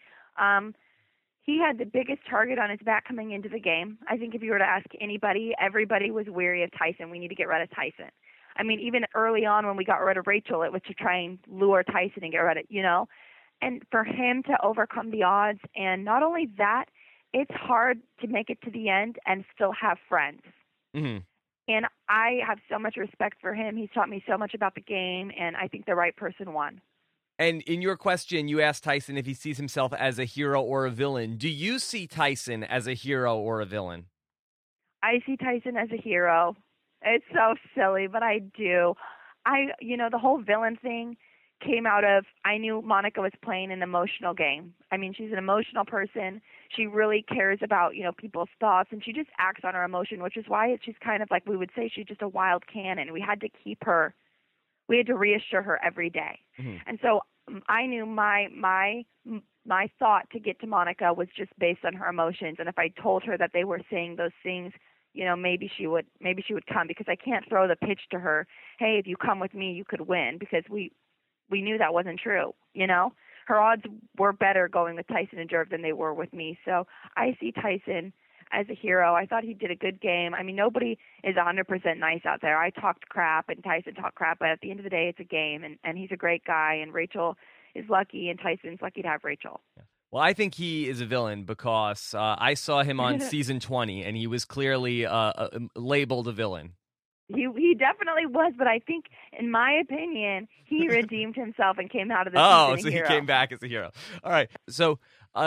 He had the biggest target on his back coming into the game. I think if you were to ask anybody, everybody was weary of Tyson. We need to get rid of Tyson. I mean, even early on when we got rid of Rachel, it was to try and lure Tyson and get rid of, And for him to overcome the odds, and not only that, it's hard to make it to the end and still have friends. Mm-hmm. And I have so much respect for him. He's taught me so much about the game, and I think the right person won. And in your question, you asked Tyson if he sees himself as a hero or a villain. Do you see Tyson as a hero or a villain? I see Tyson as a hero. It's so silly, but I do. The whole villain thing came out of, I knew Monica was playing an emotional game. I mean, she's an emotional person. She really cares about, people's thoughts, and she just acts on her emotion, which is why she's kind of like, we would say, she's just a wild cannon. We had to keep her. We had to reassure her every day. Mm-hmm. And so I knew my thought to get to Monica was just based on her emotions. And if I told her that they were saying those things, maybe she would come, because I can't throw the pitch to her, hey, if you come with me, you could win, because we knew that wasn't true. Her odds were better going with Tyson and Jerv than they were with me. So I see Tyson as a hero. I thought he did a good game. I mean, nobody is 100% nice out there. I talked crap and Tyson talked crap, but at the end of the day, it's a game, and he's a great guy, and Rachel is lucky, and Tyson's lucky to have Rachel. Yeah. Well, I think he is a villain because I saw him on season 20, and he was clearly labeled a villain. He definitely was, but I think, in my opinion, he redeemed himself and came out of the season so a hero. He came back as a hero. All right. So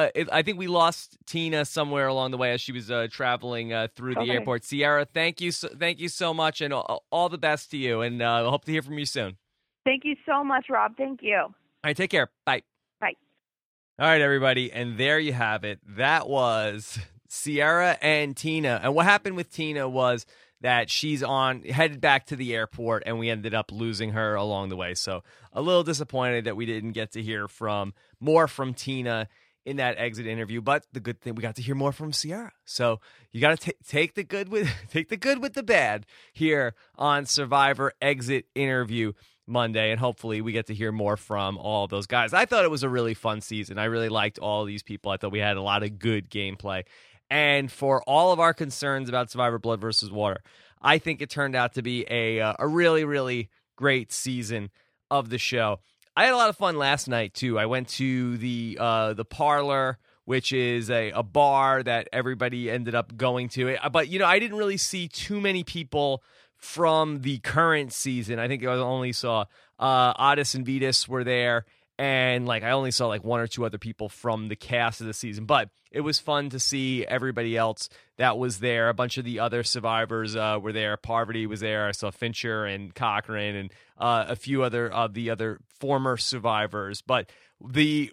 I think we lost Tina somewhere along the way as she was traveling through the airport. Sierra, thank you so much, and all the best to you, and I hope to hear from you soon. Thank you so much, Rob. Thank you. All right, take care. Bye. Bye. All right, everybody, and there you have it. That was Sierra and Tina. And what happened with Tina was that she's headed back to the airport, and we ended up losing her along the way. So a little disappointed that we didn't get to hear more from Tina in that exit interview. But the good thing, we got to hear more from Sierra. So you got to take the good with the bad here on Survivor Exit Interview Monday, and hopefully we get to hear more from all of those guys. I thought it was a really fun season. I really liked all of these people. I thought we had a lot of good gameplay. And for all of our concerns about Survivor Blood versus Water, I think it turned out to be a really, really great season of the show. I had a lot of fun last night, too. I went to the Parlor, which is a bar that everybody ended up going to. But, I didn't really see too many people from the current season. I think I only saw Otis and Vetus were there. And I only saw one or two other people from the cast of the season, but it was fun to see everybody else that was there. A bunch of the other survivors were there. Parvati was there. I saw Fincher and Cochran and a few other of the other former survivors. But the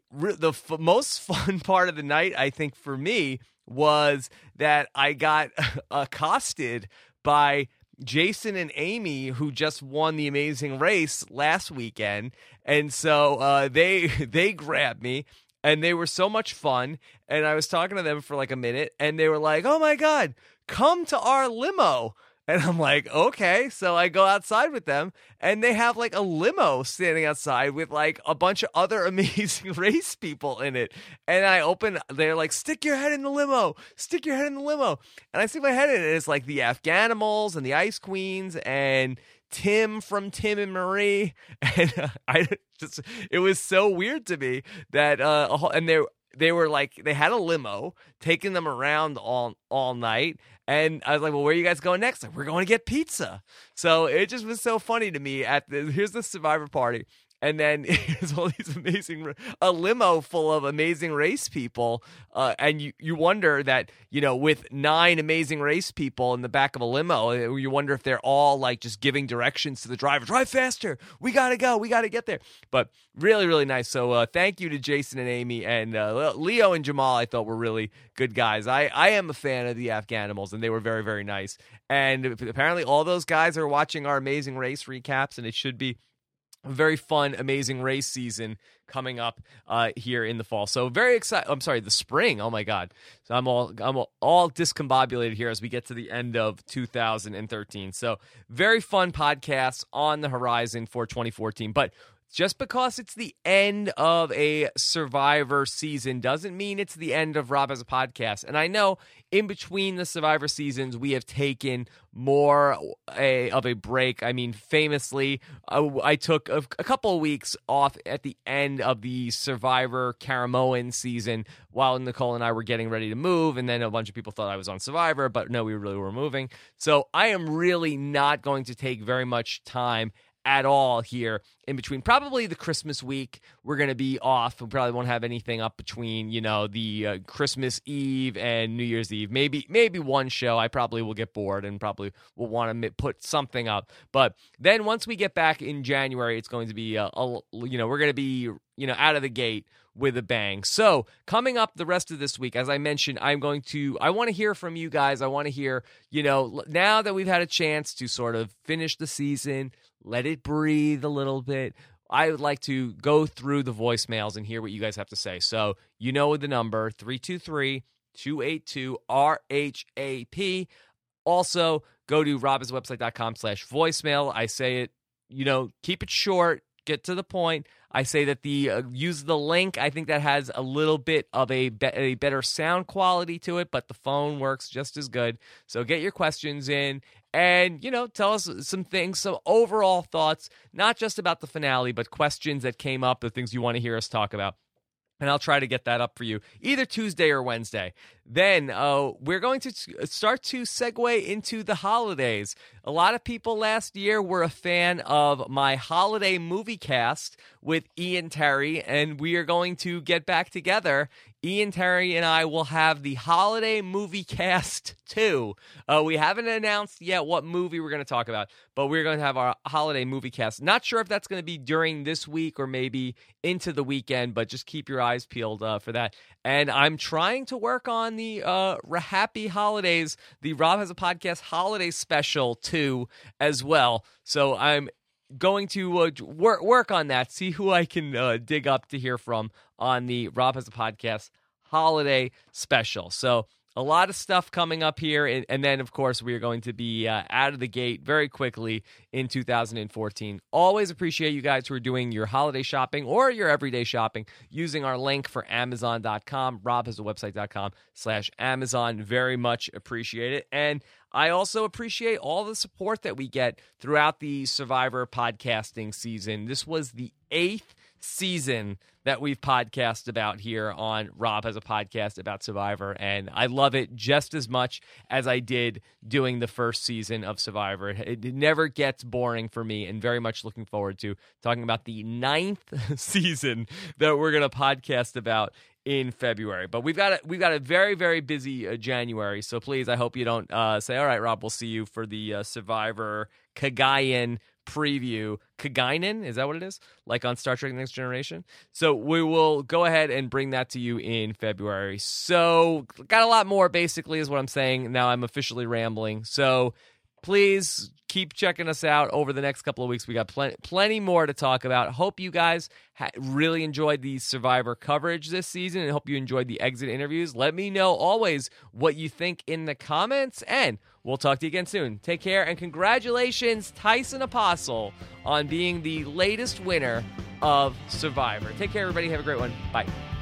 most fun part of the night, I think, for me, was that I got accosted by Jason and Amy, who just won the Amazing Race last weekend. And so they grabbed me, and they were so much fun. And I was talking to them for a minute, and they were like, "Oh my God, come to our limo." And I'm like, okay. So I go outside with them, and they have a limo standing outside with a bunch of other Amazing Race people in it. And I open, they're like, "Stick your head in the limo, stick your head in the limo." And I stick my head in it, and it's the Afghanimals and the Ice Queens and Tim from Tim and Marie. And it was so weird to me that, and they were they had a limo taking them around all night. And I was like, "Well, where are you guys going next?" "We're going to get pizza." So it just was so funny to me. Here's the Survivor party. And then it's all these a limo full of Amazing Race people. And you wonder that, with 9 Amazing Race people in the back of a limo, you wonder if they're all just giving directions to the driver. "Drive faster. We got to go. We got to get there." But really, really nice. So thank you to Jason and Amy, and Leo and Jamal. I thought were really good guys. I am a fan of the Afghanimals, and they were very, very nice. And apparently all those guys are watching our Amazing Race recaps, and it should be a very fun Amazing Race season coming up here in the fall. So very excited. I'm sorry, the spring. Oh my God. So I'm all discombobulated here as we get to the end of 2013. So very fun podcasts on the horizon for 2014. But just because it's the end of a Survivor season doesn't mean it's the end of Rob as a podcast. And I know in between the Survivor seasons, we have taken more of a break. I mean, famously, I took a couple of weeks off at the end of the Survivor Caramoan season while Nicole and I were getting ready to move. And then a bunch of people thought I was on Survivor, but no, we really were moving. So I am really not going to take very much time at all here in between. Probably the Christmas week, we're going to be off. We probably won't have anything up between, the Christmas Eve and New Year's Eve. Maybe one show. I probably will get bored and probably will want to put something up. But then once we get back in January, it's going to be, we're going to be, out of the gate with a bang. So coming up the rest of this week, as I mentioned, I want to hear from you guys. I want to hear, now that we've had a chance to sort of finish the season, let it breathe a little bit, I would like to go through the voicemails and hear what you guys have to say. So the number, 323-282-RHAP. Also, go to robiswebsite.com/voicemail. I say it, keep it short, get to the point. I say that use the link. I think that has a little bit of a better sound quality to it, but the phone works just as good. So get your questions in and, tell us some things, some overall thoughts, not just about the finale, but questions that came up, the things you want to hear us talk about. And I'll try to get that up for you either Tuesday or Wednesday. then we're going to start to segue into the holidays. A lot of people last year were a fan of my holiday movie cast with Ian Terry, and we are going to get back together. Ian Terry and I will have the holiday movie cast too. We haven't announced yet what movie we're going to talk about, but we're going to have our holiday movie cast. Not sure if that's going to be during this week or maybe into the weekend, but just keep your eyes peeled for that. And I'm trying to work on the Happy Holidays, the Rob Has a Podcast holiday special too as well. So I'm going to work on that, see who I can dig up to hear from on the Rob Has a Podcast holiday special. So a lot of stuff coming up here, and then, of course, we are going to be out of the gate very quickly in 2014. Always appreciate you guys who are doing your holiday shopping or your everyday shopping using our link for Amazon.com, robhasawebsite.com/Amazon. Very much appreciate it. And I also appreciate all the support that we get throughout the Survivor podcasting season. This was the 8th season that we've podcast about here on Rob Has a Podcast about Survivor, and I love it just as much as I did doing the first season of Survivor. It never gets boring for me, and very much looking forward to talking about the 9th season that we're going to podcast about in February. But we've got a very, very busy January, so please, I hope you don't say, all right, Rob, we'll see you for the Survivor Cagayan preview. Cagayan, is that what it is? Like on Star Trek Next Generation? So we will go ahead and bring that to you in February. So got a lot more, basically, is what I'm saying. Now I'm officially rambling. So please keep checking us out over the next couple of weeks. We got plenty more to talk about. Hope you guys really enjoyed the Survivor coverage this season, and hope you enjoyed the exit interviews. Let me know always what you think in the comments, and we'll talk to you again soon. Take care, and congratulations, Tyson Apostle, on being the latest winner of Survivor. Take care, everybody. Have a great one. Bye.